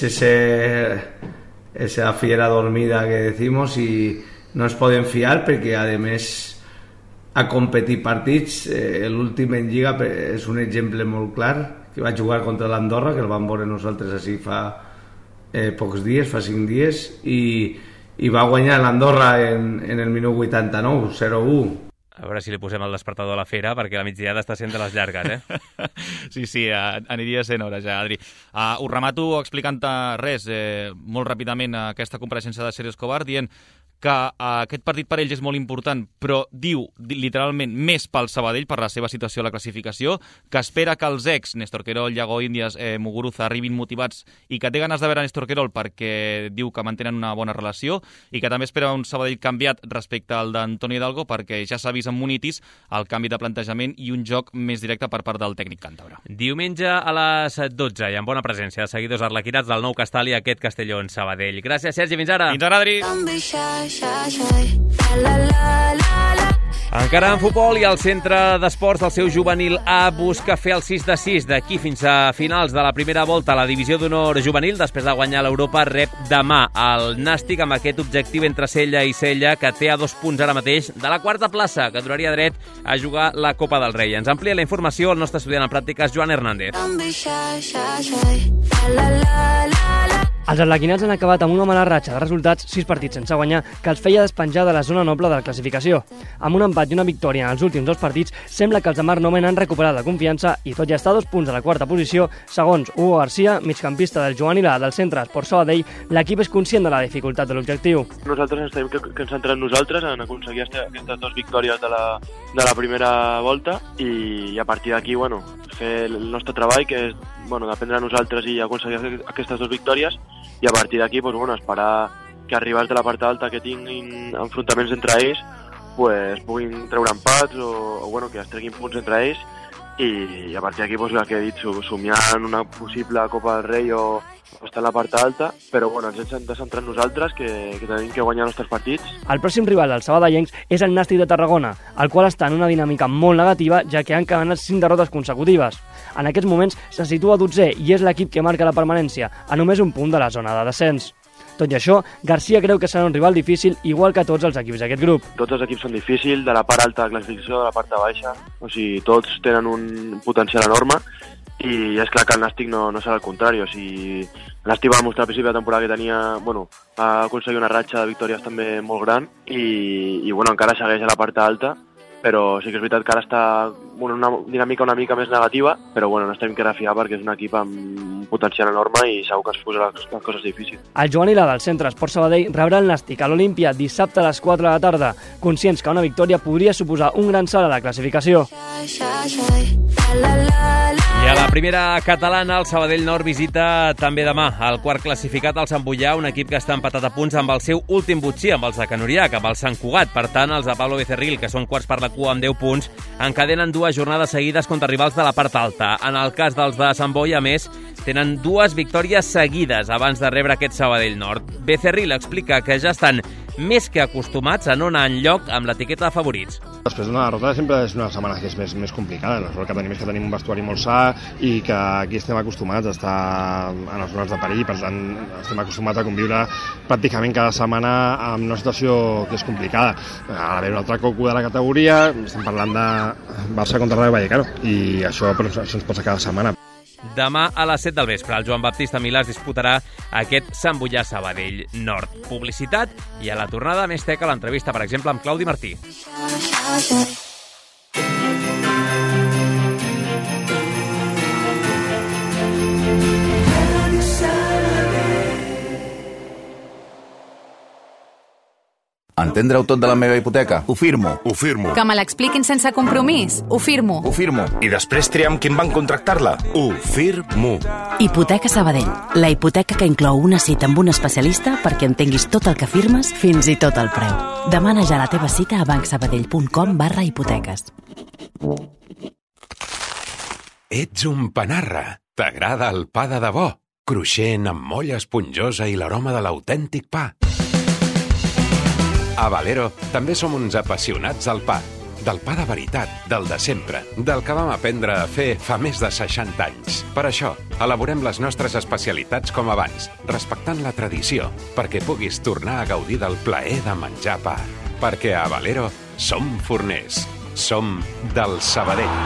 esa fiera dormida que decimos y no ens podem fiar perquè a més a competir partits, l'últim en Lliga és un exemple molt clar, que va jugar contra l'Andorra, que el vam veure nosaltres així fa pocs dies, fa 5 dies, i va guanyar l'Andorra en el minut 89, 0-1. A veure si li posem el despertador a la fera, perquè la migdiada està sent de les llargues, Sí, aniria sent hora ja, Adri. Us remato explicant-te res, molt ràpidament, aquesta compareixença de Sergio Escobar, dient que aquest partit per ells és molt important, però diu literalment més pel Sabadell, per la seva situació a la classificació, que espera que els ex, Néstor Querol, Iago Índias, Muguruza, arribin motivats i que té ganes de veure Néstor Querol perquè diu que mantenen una bona relació i que també espera un Sabadell canviat respecte al d'Antoni Hidalgo perquè ja s'ha vist en Munitis el canvi de plantejament i un joc més directe per part del tècnic càntabre. Diumenge a les 12 i amb bona presència de seguidors arlequinats del Nou Castàlia, aquest Castellón-Sabadell. Gràcies, Sergi, fins ara. Fins ara, Adri. Encara en futbol, i el centre d'esports del seu juvenil A busca fer el 6-6 d'aquí fins a finals de la primera volta a la divisió d'honor juvenil. Després de guanyar l'Europa, rep demà el Nàstic amb aquest objectiu entre Sella i Sella, que té a 2 punts ara mateix de la 4a plaça, que donaria dret a jugar la Copa del Rei. Ens amplia la informació el nostre estudiant en pràctiques, Joan Hernández. Els arlequinats han acabat amb una mala ratxa de resultats, 6 partits sense guanyar, que els feia despenjar de la zona noble de la classificació. Amb un empat i una victòria en els últims 2 partits, sembla que els de Marc Nomen han recuperat la confiança i tot ja està a 2 punts de la 4a posició. Segons Hugo García, migcampista del juvenil A del centre Esport Sabadell, l'equip és conscient de la dificultat de l'objectiu. Nosaltres ens tenim que centrar en nosaltres, en aconseguir aquestes 2 victòries de la primera volta, i a partir d'aquí, fer el nostre treball, que és dependre de nosaltres i aconseguir aquestes 2 victòries, i a partir d'aquí esperar que arribats de la part alta que tinguin enfrontaments entre ells puguin treure empats o que es treguin punts entre ells, i a partir d'aquí el que he dit, somiar en una possible Copa del Rei o estar a la part alta, però ens hem de centrar en nosaltres, que tenim que guanyar els nostres partits. El pròxim rival dels sabadellencs és el Nàstic de Tarragona, el qual està en una dinàmica molt negativa, ja que han encadenat 5 derrotes consecutives. En aquests moments se situa 12è i és l'equip que marca la permanència, a només un punt de la zona de descens. Tot i això, Garcia creu que serà un rival difícil, igual que tots els equips d'aquest grup. Tots els equips són difícils, de la part alta de la classificació, de la part baixa, o sigui, tots tenen un potencial enorme, i és clar que el Nàstic no serà el contrari. O sigui, el Nàstic va demostrar al principi de la temporada que va aconseguir una ratxa de victòries també molt gran, i encara segueix a la part alta, però sí que és veritat que ara està en una dinàmica una mica més negativa, però no estem que refiar perquè és un equip amb un potencial enorme i segur que es posarà les coses difícils. El Joan Ilà del Centre Esport Sabadell rebrà el Nàstic a l'Olímpia dissabte a les 4 de la tarda, conscients que una victòria podria suposar un gran salt a la classificació. I a la primera catalana, el Sabadell Nord visita també demà el quart classificat, el Sant Boià, un equip que està empatat a punts amb el seu últim botxí, amb els de Canoriac, amb el Sant Cugat. Per tant, els de Pablo Becerril, que són quarts per la cua amb 10 punts, encadenen 2 jornades seguides contra rivals de la part alta. En el cas dels de Sant Boi, a més, tenen 2 victòries seguides abans de rebre aquest Sabadell Nord. Becerril explica que ja estan més que acostumats a no anar enlloc amb l'etiqueta de favorits. Després d'una derrota sempre és una setmana que és més complicada. El que tenim és que tenim un vestuari molt sa i que aquí estem acostumats a estar en les zones de perill, per tant estem acostumats a conviure pràcticament cada setmana amb una situació que és complicada. Ara ve un altre coco de la categoria, estem parlant de Barça contra Rayo Vallecano i això ens passa cada setmana. Demà a les 7 del vespre, el Joan Baptista Milà es disputarà aquest Sant Boià Sabadell Nord. Publicitat i a la tornada més teca l'entrevista, per exemple, amb Claudi Martí. Entendre-ho tot de la meva hipoteca? Ho firmo. Ho firmo. Que me l'expliquin sense compromís? Ho firmo. Ho firmo. I després triam quin banc contractar-la? Ho firmo. Hipoteca Sabadell. La hipoteca que inclou una cita amb un especialista perquè entenguis tot el que firmes, fins i tot el preu. Demana ja la teva cita a bancsabadell.com/hipoteques. Ets un panarra. T'agrada el pa de debò? Cruixent, amb molla esponjosa i l'aroma de l'autèntic pa. A Valero també som uns apassionats del pa. Del pa de veritat, del de sempre, del que vam aprendre a fer fa més de 60 anys. Per això, elaborem les nostres especialitats com abans, respectant la tradició, perquè puguis tornar a gaudir del plaer de menjar pa. Perquè a Valero som forners. Som del Sabadell.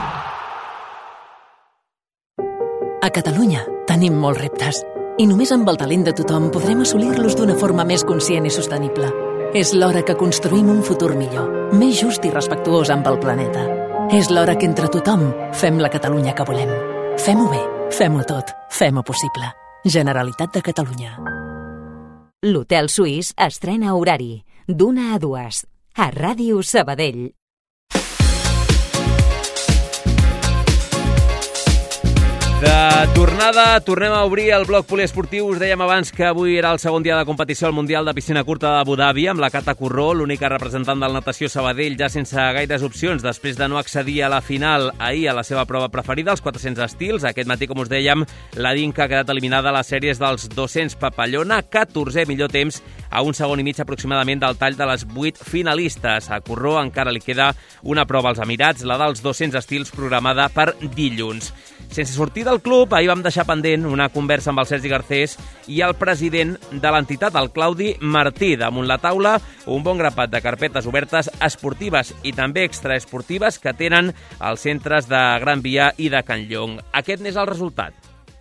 A Catalunya tenim molts reptes i només amb el talent de tothom podrem assolir-los d'una forma més conscient i sostenible. És l'hora que construïm un futur millor, més just i respectuós amb el planeta. És l'hora que entre tothom fem la Catalunya que volem. Fem-ho bé, fem-ho tot, fem-ho possible. Generalitat de Catalunya. L'Hotel Suís estrena horari, d'1 a 2, a Ràdio Sabadell. De tornada, tornem a obrir el bloc poliesportiu. Us dèiem abans que avui era el segon dia de competició al Mundial de Piscina Curta d'Abu Dhabi amb la Cata Corró, l'única representant del Natació Sabadell, ja sense gaires opcions després de no accedir a la final ahir a la seva prova preferida, els 400 estils. Aquest matí, com us dèiem, la Dinka ha quedat eliminada a les sèries dels 200 papallona, 14è millor temps a un segon i mig aproximadament del tall de les 8 finalistes. A Corró encara li queda una prova als Emirats, la dels 200 estils programada per dilluns. Sense sortir del club, ahir vam deixar pendent una conversa amb el Sergi Garcés i el president de l'entitat, el Claudi Martí. Damunt la taula, un bon grapat de carpetes obertes esportives i també extraesportives que tenen els centres de Gran Via i de Can Llong. Aquest n'és el resultat.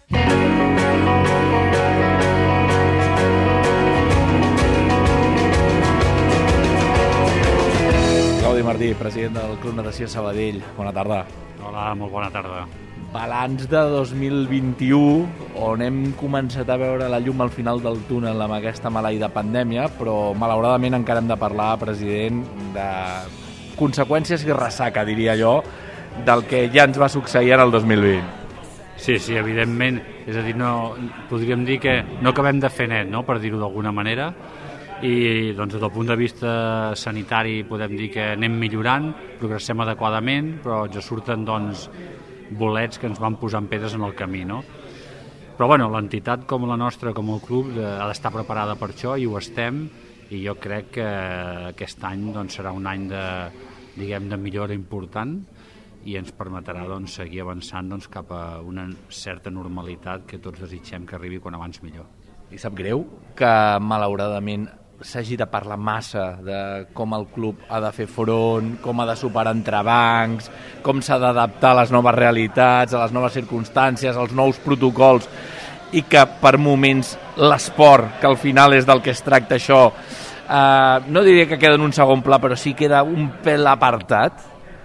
Claudi Martí, president del Club Natació Sabadell. Bona tarda. Hola, molt bona tarda. Balanç de 2021, on hem començat a veure la llum al final del túnel amb aquesta maleïda pandèmia, però malauradament encara hem de parlar, president, de conseqüències i ressaca, diria jo, del que ja ens va succeir en el 2020. Sí, evidentment. És a dir, podríem dir que no acabem de fer net, no?, per dir-ho d'alguna manera, i doncs, des del punt de vista sanitari podem dir que anem millorant, progressem adequadament, però ens surten doncs, bolets que ens van posant pedres en el camí, no? Però bueno, l'entitat com la nostra, com el club, ha d'estar preparada per això, i ho estem, i jo crec que aquest any doncs, serà un any de millora important, i ens permetrà doncs, seguir avançant doncs, cap a una certa normalitat que tots desitgem que arribi quan abans millor. I sap greu que malauradament s'hagi de parlar massa de com el club ha de fer front, com ha de superar entrebancs, com s'ha d'adaptar a les noves realitats, a les noves circumstàncies, als nous protocols, i que per moments l'esport, que al final és del que es tracta això, no diria que queda en un segon pla, però sí queda un pèl apartat.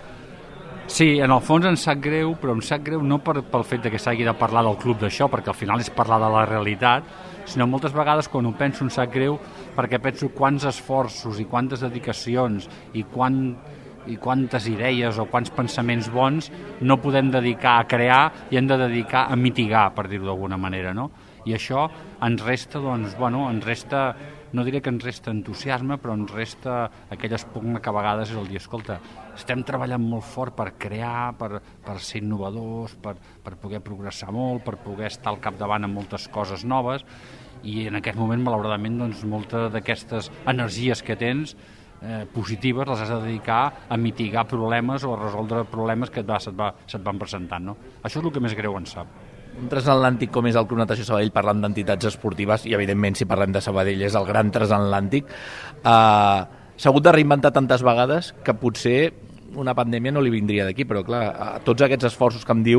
Sí, en el fons em sap greu, però em sap greu no pel fet que s'hagi de parlar del club d'això, perquè al final és parlar de la realitat, sinó moltes vegades quan ho penso em sap greu perquè penso quants esforços i quantes dedicacions i quantes idees o quants pensaments bons no podem dedicar a crear i hem de dedicar a mitigar, per dir-ho d'alguna manera, no? I això ens resta, doncs, ens resta, no diré que ens resta entusiasme, però ens resta aquella espugna que a vegades és el dir, escolta, estem treballant molt fort per crear, per ser innovadors, per poder progressar molt, per poder estar al capdavant amb moltes coses noves, i en aquest moment, malauradament, doncs, moltes d'aquestes energies que tens positives les has de dedicar a mitigar problemes o a resoldre problemes que se't van presentant, no? Això és el que més greu ens sap. Un transatlàntic com és el Club Natació Sabadell, parlant d'entitats esportives, i evidentment si parlem de Sabadell és el gran transatlàntic, s'ha hagut de reinventar tantes vegades que potser una pandèmia no li vindria d'aquí, però clar, tots aquests esforços que em diu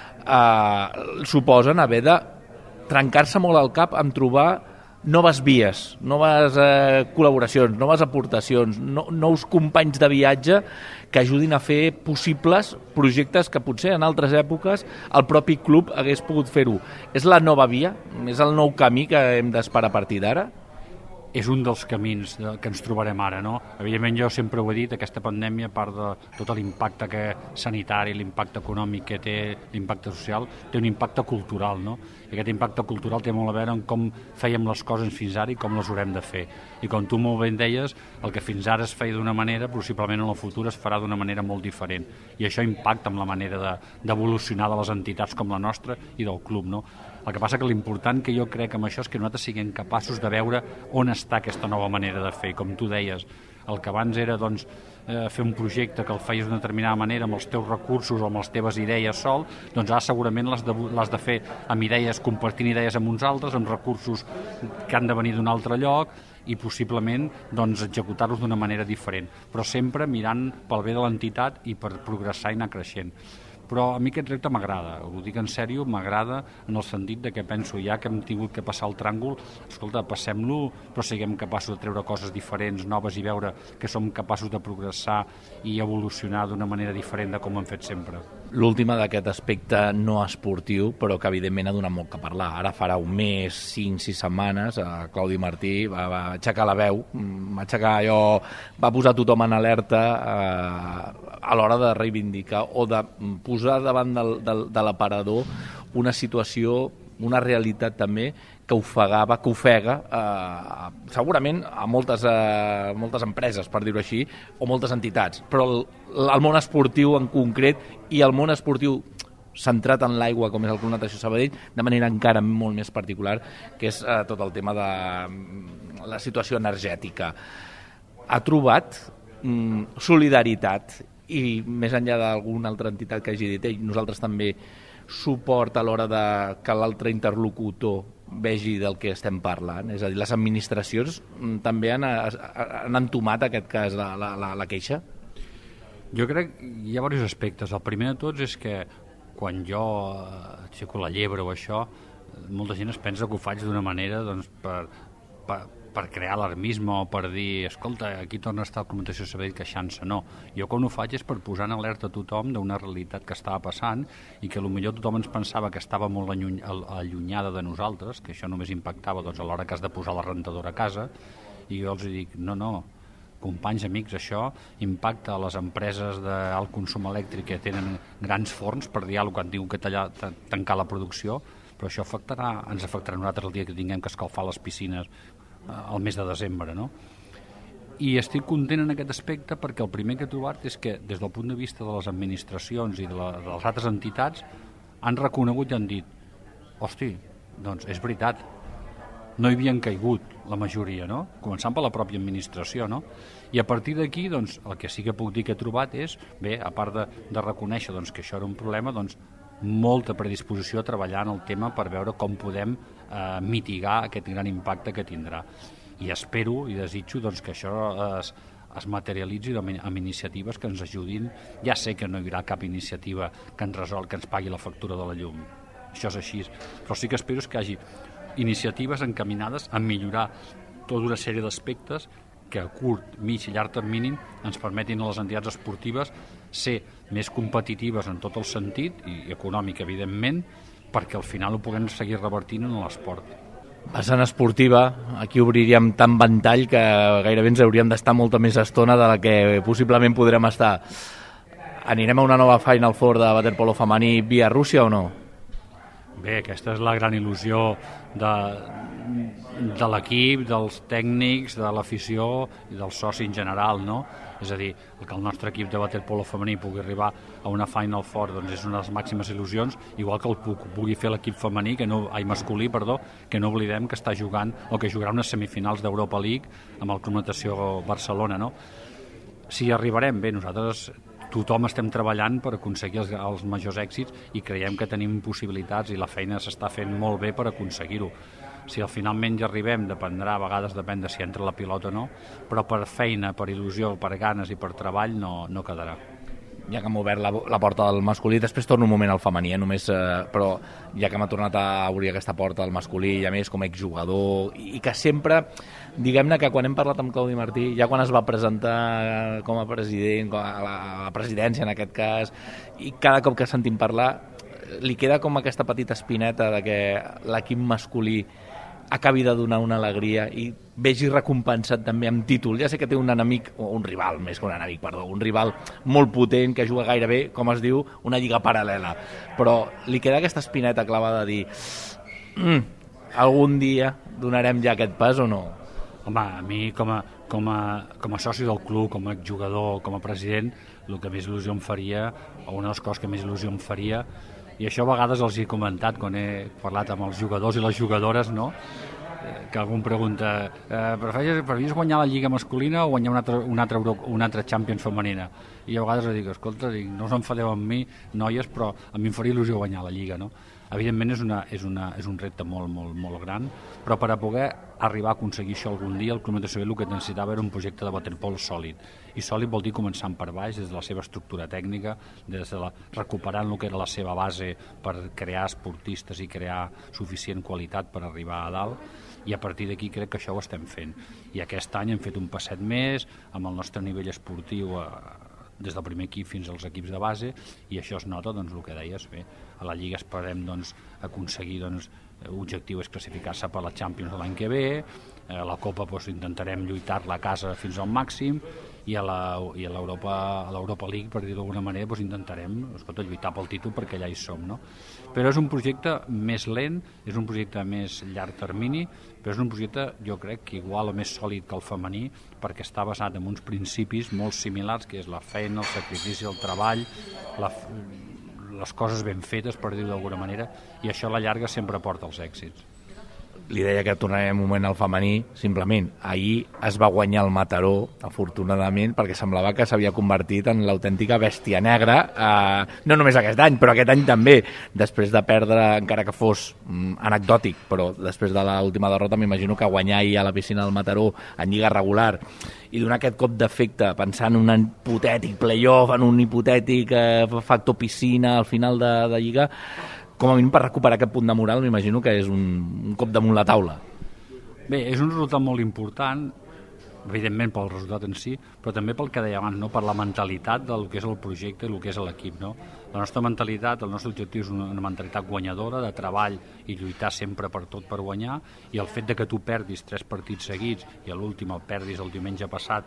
suposen haver de trencar-se molt al cap en trobar noves vies, noves col·laboracions, noves aportacions, nous companys de viatge que ajudin a fer possibles projectes que potser en altres èpoques el propi club hagués pogut fer-ho. És la nova via? És el nou camí que hem d'esperar a partir d'ara? És un dels camins que ens trobarem ara, no? Evidentment, jo sempre ho he dit, aquesta pandèmia, a part de tot l'impacte sanitari, l'impacte econòmic que té, l'impacte social, té un impacte cultural, no? I aquest impacte cultural té molt a veure amb com fèiem les coses fins ara i com les haurem de fer. I com tu molt ben deies, el que fins ara es feia d'una manera, possiblement en el futur es farà d'una manera molt diferent. I això impacta amb la manera d'evolucionar de les entitats com la nostra i del club, no? El que passa que l'important que jo crec amb això és que nosaltres siguem capaços de veure on està aquesta nova manera de fer. Com tu deies, el que abans era doncs, fer un projecte que el feies d'una determinada manera amb els teus recursos o amb les teves idees sol, doncs ara segurament l'has de fer amb idees, compartint idees amb uns altres, amb recursos que han de venir d'un altre lloc i possiblement doncs, executar-los d'una manera diferent, però sempre mirant pel bé de l'entitat i per progressar i anar creixent. Però a mi aquest repte m'agrada, ho dic en sèrio, m'agrada en el sentit de que penso, ja que hem tingut que passar el tràngol, escolta, passem-lo, però siguem capaços de treure coses diferents, noves, i veure que som capaços de progressar i evolucionar d'una manera diferent de com ho hem fet sempre. L'última d'aquest aspecte no esportiu, però que evidentment ha donat molt que parlar. Ara farà un mes, 5-6 setmanes, Claudi Martí va aixecar la veu, va posar tothom en alerta a l'hora de reivindicar o de posar davant de l'aparador una situació, una realitat també que ofega segurament a moltes empreses, per dir-ho així, o moltes entitats, però el món esportiu en concret i el món esportiu centrat en l'aigua com és el Club Natació Sabadell de manera encara molt més particular, que és tot el tema de la situació energètica. Ha trobat solidaritat i més enllà d'alguna altra entitat que hagi dit nosaltres també suport a l'hora de que l'altre interlocutor vegi del que estem parlant, és a dir, les administracions també han entomat aquest cas, la queixa? Jo crec que hi ha diversos aspectes. El primer de tots és que quan jo aixeco la llebre o això, molta gent es pensa que ho faig d'una manera doncs, per crear alarmisme o per dir, escolta, aquí torna a estar el Club Natació Sabadell queixant-se. No, jo quan ho faig és per posar en alerta a tothom d'una realitat que estava passant i que potser tothom ens pensava que estava molt allunyada de nosaltres, que això només impactava doncs, a l'hora que has de posar la rentadora a casa, i jo els dic, no, companys, amics, això impacta a les empreses d'alt consum elèctric que tenen grans forns, per dir alguna cosa, quan diu que tancar la producció, però això ens afectarà a nosaltres el dia que tinguem que escalfar les piscines al mes de desembre, no? I estic content en aquest aspecte perquè el primer que he trobat és que des del punt de vista de les administracions i de les altres entitats han reconegut i han dit hosti, doncs és veritat, no hi havien caigut la majoria, no? Començant per la pròpia administració, no? I a partir d'aquí, doncs, el que sí que puc dir que he trobat és, bé, a part de reconèixer doncs, que això era un problema, doncs, molta predisposició a treballar en el tema per veure com podem mitigar aquest gran impacte que tindrà. I espero i desitjo doncs, que això es materialitzi amb iniciatives que ens ajudin. Ja sé que no hi haurà cap iniciativa que ens pagui la factura de la llum. Això és així. Però sí que espero que hi hagi iniciatives encaminades a millorar tota una sèrie d'aspectes que a curt, mig i llarg termini ens permetin a les entitats esportives ser més competitives en tot el sentit i econòmic, evidentment, perquè al final ho puguem seguir revertint en l'esport. Vessant esportiva, aquí obriríem tant ventall que gairebé ens hauríem d'estar molta més estona de la que possiblement podrem estar. Anirem a una nova Final Four de waterpolo femení via Rússia o no? Bé, aquesta és la gran il·lusió de l'equip, dels tècnics, de l'afició i del soci en general, no? És a dir, que el nostre equip de waterpolo femení pugui arribar a una Final Four doncs és una de les màximes il·lusions, igual que el pugui fer l'equip femení, masculí, que no oblidem que està jugant o que jugarà unes semifinals d'Europa League amb el Club Natació Barcelona, no? Si arribarem, bé, nosaltres tothom estem treballant per aconseguir els majors èxits i creiem que tenim possibilitats i la feina s'està fent molt bé per aconseguir-ho. Si finalment hi arribem, dependrà, a vegades depèn de si entra la pilota o no, però per feina, per il·lusió, per ganes i per treball no quedarà. Ja que hem obert la porta del masculí, després torno un moment al femení, només, però ja que m'ha tornat a obrir aquesta porta del masculí, i a més com a exjugador, i que sempre, diguem-ne que quan hem parlat amb Claudi Martí, ja quan es va presentar com a president, a la presidència en aquest cas, i cada cop que sentim parlar, li queda com aquesta petita espineta de que l'equip masculí acabi de donar una alegria i vegi recompensat també amb títol. Ja sé que té un enemic, o un rival, més que un enemic, perdó, un rival molt potent que juga gairebé, com es diu, una lliga paral·lela. Però li queda aquesta espineta clavada de dir algun dia donarem ja aquest pas o no? Home, a mi com a soci del club, com a jugador, com a president, el que més il·lusió em faria, o una de les coses que més il·lusió em faria, i això a vegades els he comentat quan he parlat amb els jugadors i les jugadores, no? Que algú em pregunta preferiries guanyar la lliga masculina o guanyar una altra Champions femenina? I a vegades dic, escolta, no us enfadeu amb mi, noies, però a mi em faria il·lusió guanyar la lliga, no? Evidentment és un repte molt gran, però per a poder arribar a aconseguir això algun dia, el Club Natació el que necessitava era un projecte de waterpolo sòlid. I sòlid vol dir començant per baix, des de la seva estructura tècnica, recuperant el que era la seva base per crear esportistes i crear suficient qualitat per arribar a dalt, i a partir d'aquí crec que això ho estem fent. I aquest any hem fet un passet més amb el nostre nivell esportiu des del primer equip fins als equips de base, i això es nota, doncs, el que deies, bé, a la Lliga esperem doncs, aconseguir, doncs, l'objectiu és classificar-se per la Champions de l'any que ve, a la Copa doncs, intentarem lluitar-la a casa fins al màxim, i a l'Europa League, per dir-ho d'alguna manera, doncs, intentarem lluitar pel títol perquè allà hi som, no? Però és un projecte més lent, és un projecte més llarg termini, però és un projecte, jo crec, que igual o més sòlid que el femení, perquè està basat en uns principis molt similars, que és la feina, el sacrifici, el treball, les coses ben fetes, per dir-ho d'alguna manera, i això a la llarga sempre porta els èxits. Li deia que tornarem un moment al femení, simplement. Ahir es va guanyar el Mataró, afortunadament, perquè semblava que s'havia convertit en l'autèntica bèstia negra, no només aquest any, però aquest any també, després de perdre, encara que fos anecdòtic, però després de l'última derrota m'imagino que guanyar ahir a la piscina del Mataró en lliga regular i donar aquest cop d'efecte pensant en un hipotètic play-off, en un hipotètic factor piscina al final de lliga, com a mínim per recuperar aquest punt de moral, m'imagino que és un cop damunt la taula. Bé, és un resultat molt important, evidentment pel resultat en si, però també pel que deia abans, no? Per la mentalitat del que és el projecte i el que és l'equip, no? La nostra mentalitat, el nostre objectiu és una mentalitat guanyadora, de treball i lluitar sempre per tot per guanyar, i el fet de que tu perdis 3 partits seguits i a l'últim el perdis el diumenge passat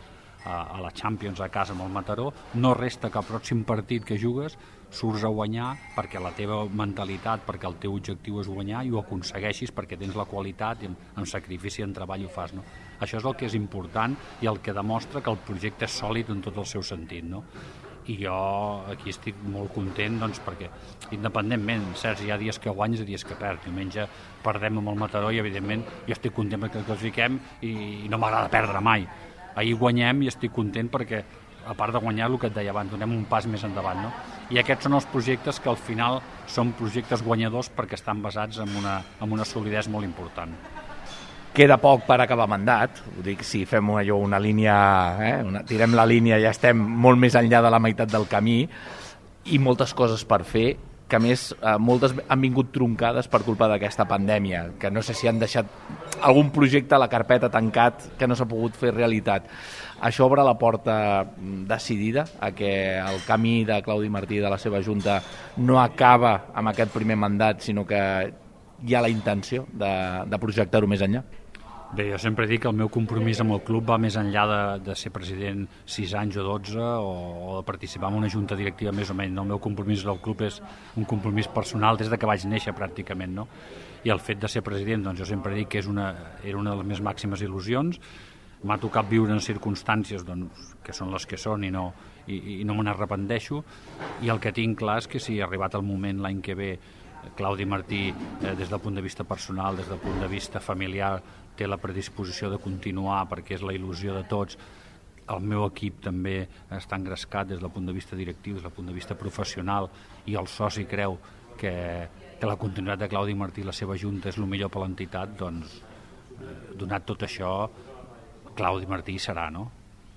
a la Champions a casa amb el Mataró, no resta que el pròxim partit que jugues surts a guanyar perquè la teva mentalitat, perquè el teu objectiu és guanyar i ho aconsegueixis perquè tens la qualitat i amb sacrifici i en treball ho fas, no? Això és el que és important i el que demostra que el projecte és sòlid en tot el seu sentit, no? I jo aquí estic molt content doncs, perquè independentment, certs, hi ha dies que guanyes i dies que perds. Diumenge perdem amb el Mataró i evidentment jo estic content perquè classifiquem i no m'agrada perdre mai. Ahir guanyem i estic content perquè, a part de guanyar, el que et deia abans, donem un pas més endavant, no? I aquests són els projectes que al final són projectes guanyadors perquè estan basats en una solidesa molt important. Queda poc per acabar mandat, ho dic, si fem allò una línia, tirem la línia, ja estem molt més enllà de la meitat del camí i moltes coses per fer, que a més moltes han vingut troncades per culpa d'aquesta pandèmia, que no sé si han deixat algun projecte a la carpeta tancat que no s'ha pogut fer realitat. Això obre la porta decidida a que el camí de Claudi Martí i de la seva Junta no acaba amb aquest primer mandat, sinó que hi ha la intenció de projectar-ho més enllà. Bé, jo sempre dic que el meu compromís amb el club va més enllà de ser president 6 anys o 12 o de participar en una junta directiva més o menys. El meu compromís del club és un compromís personal des de que vaig néixer pràcticament, no? I el fet de ser president, doncs jo sempre dic que era una de les meves màximes il·lusions. M'ha tocat viure en circumstàncies doncs, que són les que són i no me n'arrepenteixo. I el que tinc clar és que si ha arribat el moment l'any que ve Claudi Martí, des del punt de vista personal, des del punt de vista familiar, té la predisposició de continuar perquè és la il·lusió de tots. El meu equip també està engrescat des del punt de vista directiu, des del punt de vista professional, i el soci creu que la continuïtat de Claudi Martí i la seva Junta és el millor per l'entitat, doncs, donat tot això, Claudi Martí serà, no?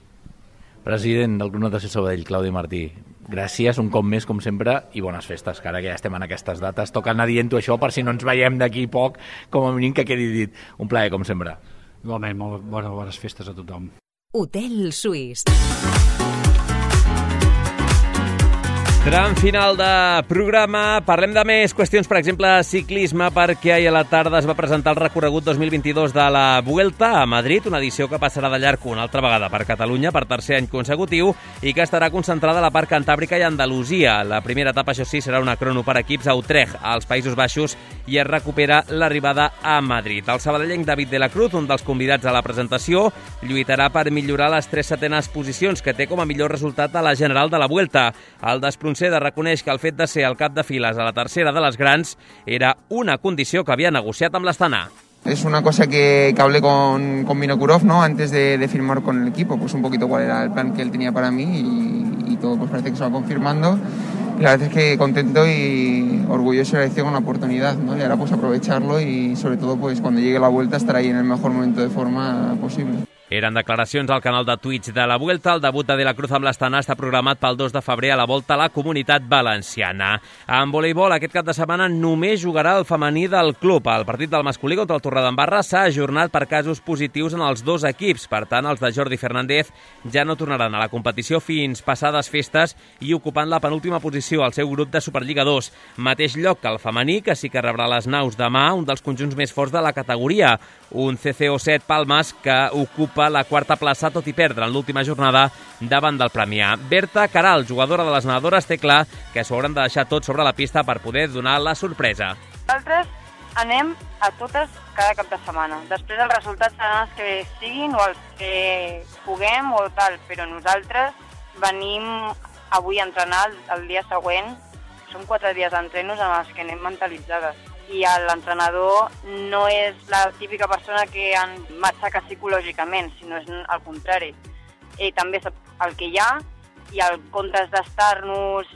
President del Club Natació Sabadell, Claudi Martí, gràcies un cop més, com sempre, i bones festes, que ara que ja estem en aquestes dates. Toca anar dient-ho això per si no ens veiem d'aquí poc, com a mínim que quedi dit. Un plaer, com sempre. Igualment, molt bones festes a tothom. Hotel Suís. Tram final de programa. Parlem de més qüestions, per exemple, ciclisme, perquè ahir a la tarda es va presentar el recorregut 2022 de la Vuelta a Madrid, una edició que passarà de llarg una altra vegada per Catalunya per tercer any consecutiu i que estarà concentrada a la part cantàbrica i Andalusia. La primera etapa, això sí, serà una crono per equips a Utrecht, als Països Baixos, i es recupera l'arribada a Madrid. El sabadellenc David de la Cruz, un dels convidats a la presentació, lluitarà per millorar les 3 setenes posicions que té com a millor resultat a la general de la Vuelta. El Espronceda reconeix que el fet de ser el cap de files a la tercera de les grans era una condició que havia negociat amb l'Astana. Es una cosa que hablé con Vinokurov, ¿no? Antes de firmar con el equipo, pues un poquito cuál era el plan que él tenía para mí y todo pues parece que se va confirmando. Y la verdad es que contento y orgulloso de la elección, una oportunidad, ¿no? Y ahora pues aprovecharlo y sobre todo pues cuando llegue la Vuelta estar ahí en el mejor momento de forma posible. Eren declaracions al canal de Twitch de la Vuelta. El debut de la Cruz amb l'Astana està programat pel 2 de febrer a la Volta a la Comunitat Valenciana. En voleibol, aquest cap de setmana només jugarà el femení del club. El partit del masculí contra el Torredembarra s'ha ajornat per casos positius en els 2 equips. Per tant, els de Jordi Fernández ja no tornaran a la competició fins passades festes i ocupant la penúltima posició al seu grup de Superliga 2. Mateix lloc que el femení, que sí que rebrà les naus demà, un dels conjunts més forts de la categoria. Un CCO7 Palmas que ocupa la quarta plaça, tot i perdre en l'última jornada davant del Premià. Berta Caral, jugadora de les nedadores, té clar que s'ho hauran de deixar tot sobre la pista per poder donar la sorpresa. Nosaltres anem a totes cada cap de setmana. Després els resultats seran els que siguin o els que puguem o tal, però nosaltres venim avui a entrenar el dia següent. Són 4 dies d'entrenos en els que anem mentalitzades. I l'entrenador no és la típica persona que ens matxaca psicològicament, sinó és al contrari. Ell també sap el que hi ha i en comptes d'estar-nos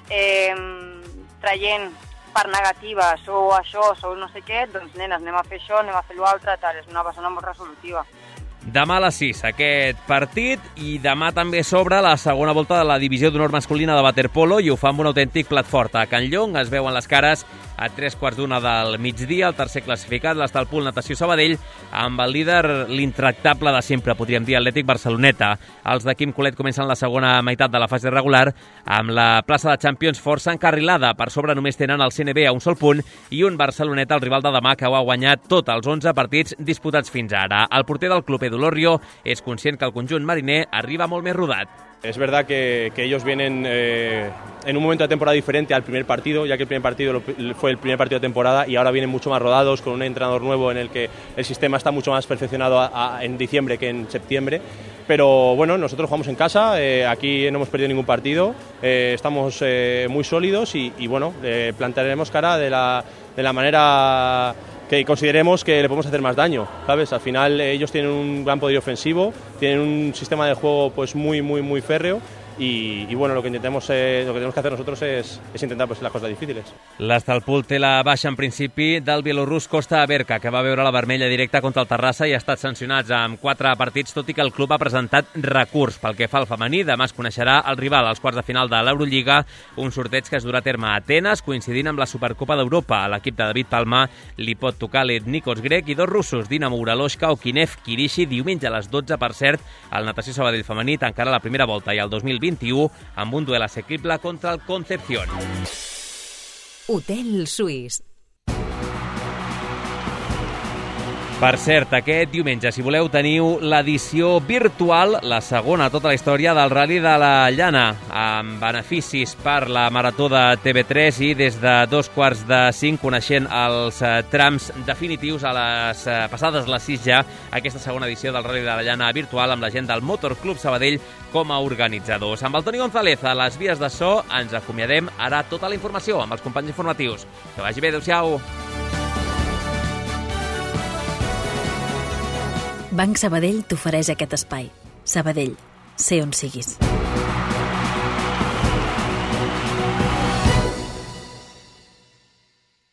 traient per negatives o això o no sé què, doncs nenes, anem a fer això, anem a fer l'altre, tal. És una persona molt resolutiva. Demà a les 6 aquest partit i demà també s'obre la segona volta de la divisió d'honor masculina de waterpolo i ho fa amb un autèntic plat fort. A Can Llong es veuen les cares a 3:15 del migdia. El tercer classificat, l'Estalpul Natació Sabadell, amb el líder, l'intractable de sempre, podríem dir, Atlètic Barceloneta. Els de Quim Colet comencen la segona meitat de la fase regular amb la plaça de Champions força encarrilada. Per sobre només tenen el CNB a un sol punt i un Barceloneta, el rival de demà, que ho ha guanyat tots els 11 partits disputats fins ara. El porter del club, Edu Lorrio, és conscient que el conjunt mariner arriba molt més rodat. Es verdad que ellos vienen en un momento de temporada diferente al primer partido, ya que el primer partido fue el primer partido de temporada y ahora vienen mucho más rodados, con un entrenador nuevo en el que el sistema está mucho más perfeccionado en diciembre que en septiembre. Pero bueno, nosotros jugamos en casa, aquí no hemos perdido ningún partido, estamos muy sólidos y bueno, plantearemos cara de la manera que consideremos que le podemos hacer más daño, ¿sabes? Al final ellos tienen un gran poder ofensivo, tienen un sistema de juego pues muy férreo y bueno, lo que tenemos que hacer nosotros es intentar pues, las cosas difíciles. L'Estalpul té la baixa en principi del bielorrus Costa Aberka, que va veure la vermella directa contra el Terrassa i ha estat sancionats amb 4 partits, tot i que el club ha presentat recurs. Pel que fa al femení, demà es coneixerà el rival als quarts de final de l'Eurolliga, un sorteig que es durà a terme a Atenes, coincidint amb la Supercopa d'Europa. A l'equip de David Palma li pot tocar l'Etnikos grec i 2 russos, Dinamo Uraloshka o Kinev Kirishi, diumenge a les 12, per cert. El Natació Sabadell femení tancarà la primera volta i el 2021 amb un duel assequible contra el Concepción. Hotel Suís. Per cert, aquest diumenge, si voleu, teniu l'edició virtual, la segona tota la història del Rally de la Llana, amb beneficis per la Marató de TV3 i des de 4:45, coneixent els trams definitius a les passades les 6 ja, aquesta segona edició del Rally de la Llana virtual amb la gent del Motor Club Sabadell com a organitzadors. Amb el Toni González a les vies de so ens acomiadem ara tota la informació amb els companys informatius. Que vagi bé, adéu-siau. Banc Sabadell t'ofereix aquest espai. Sabadell, sé on siguis.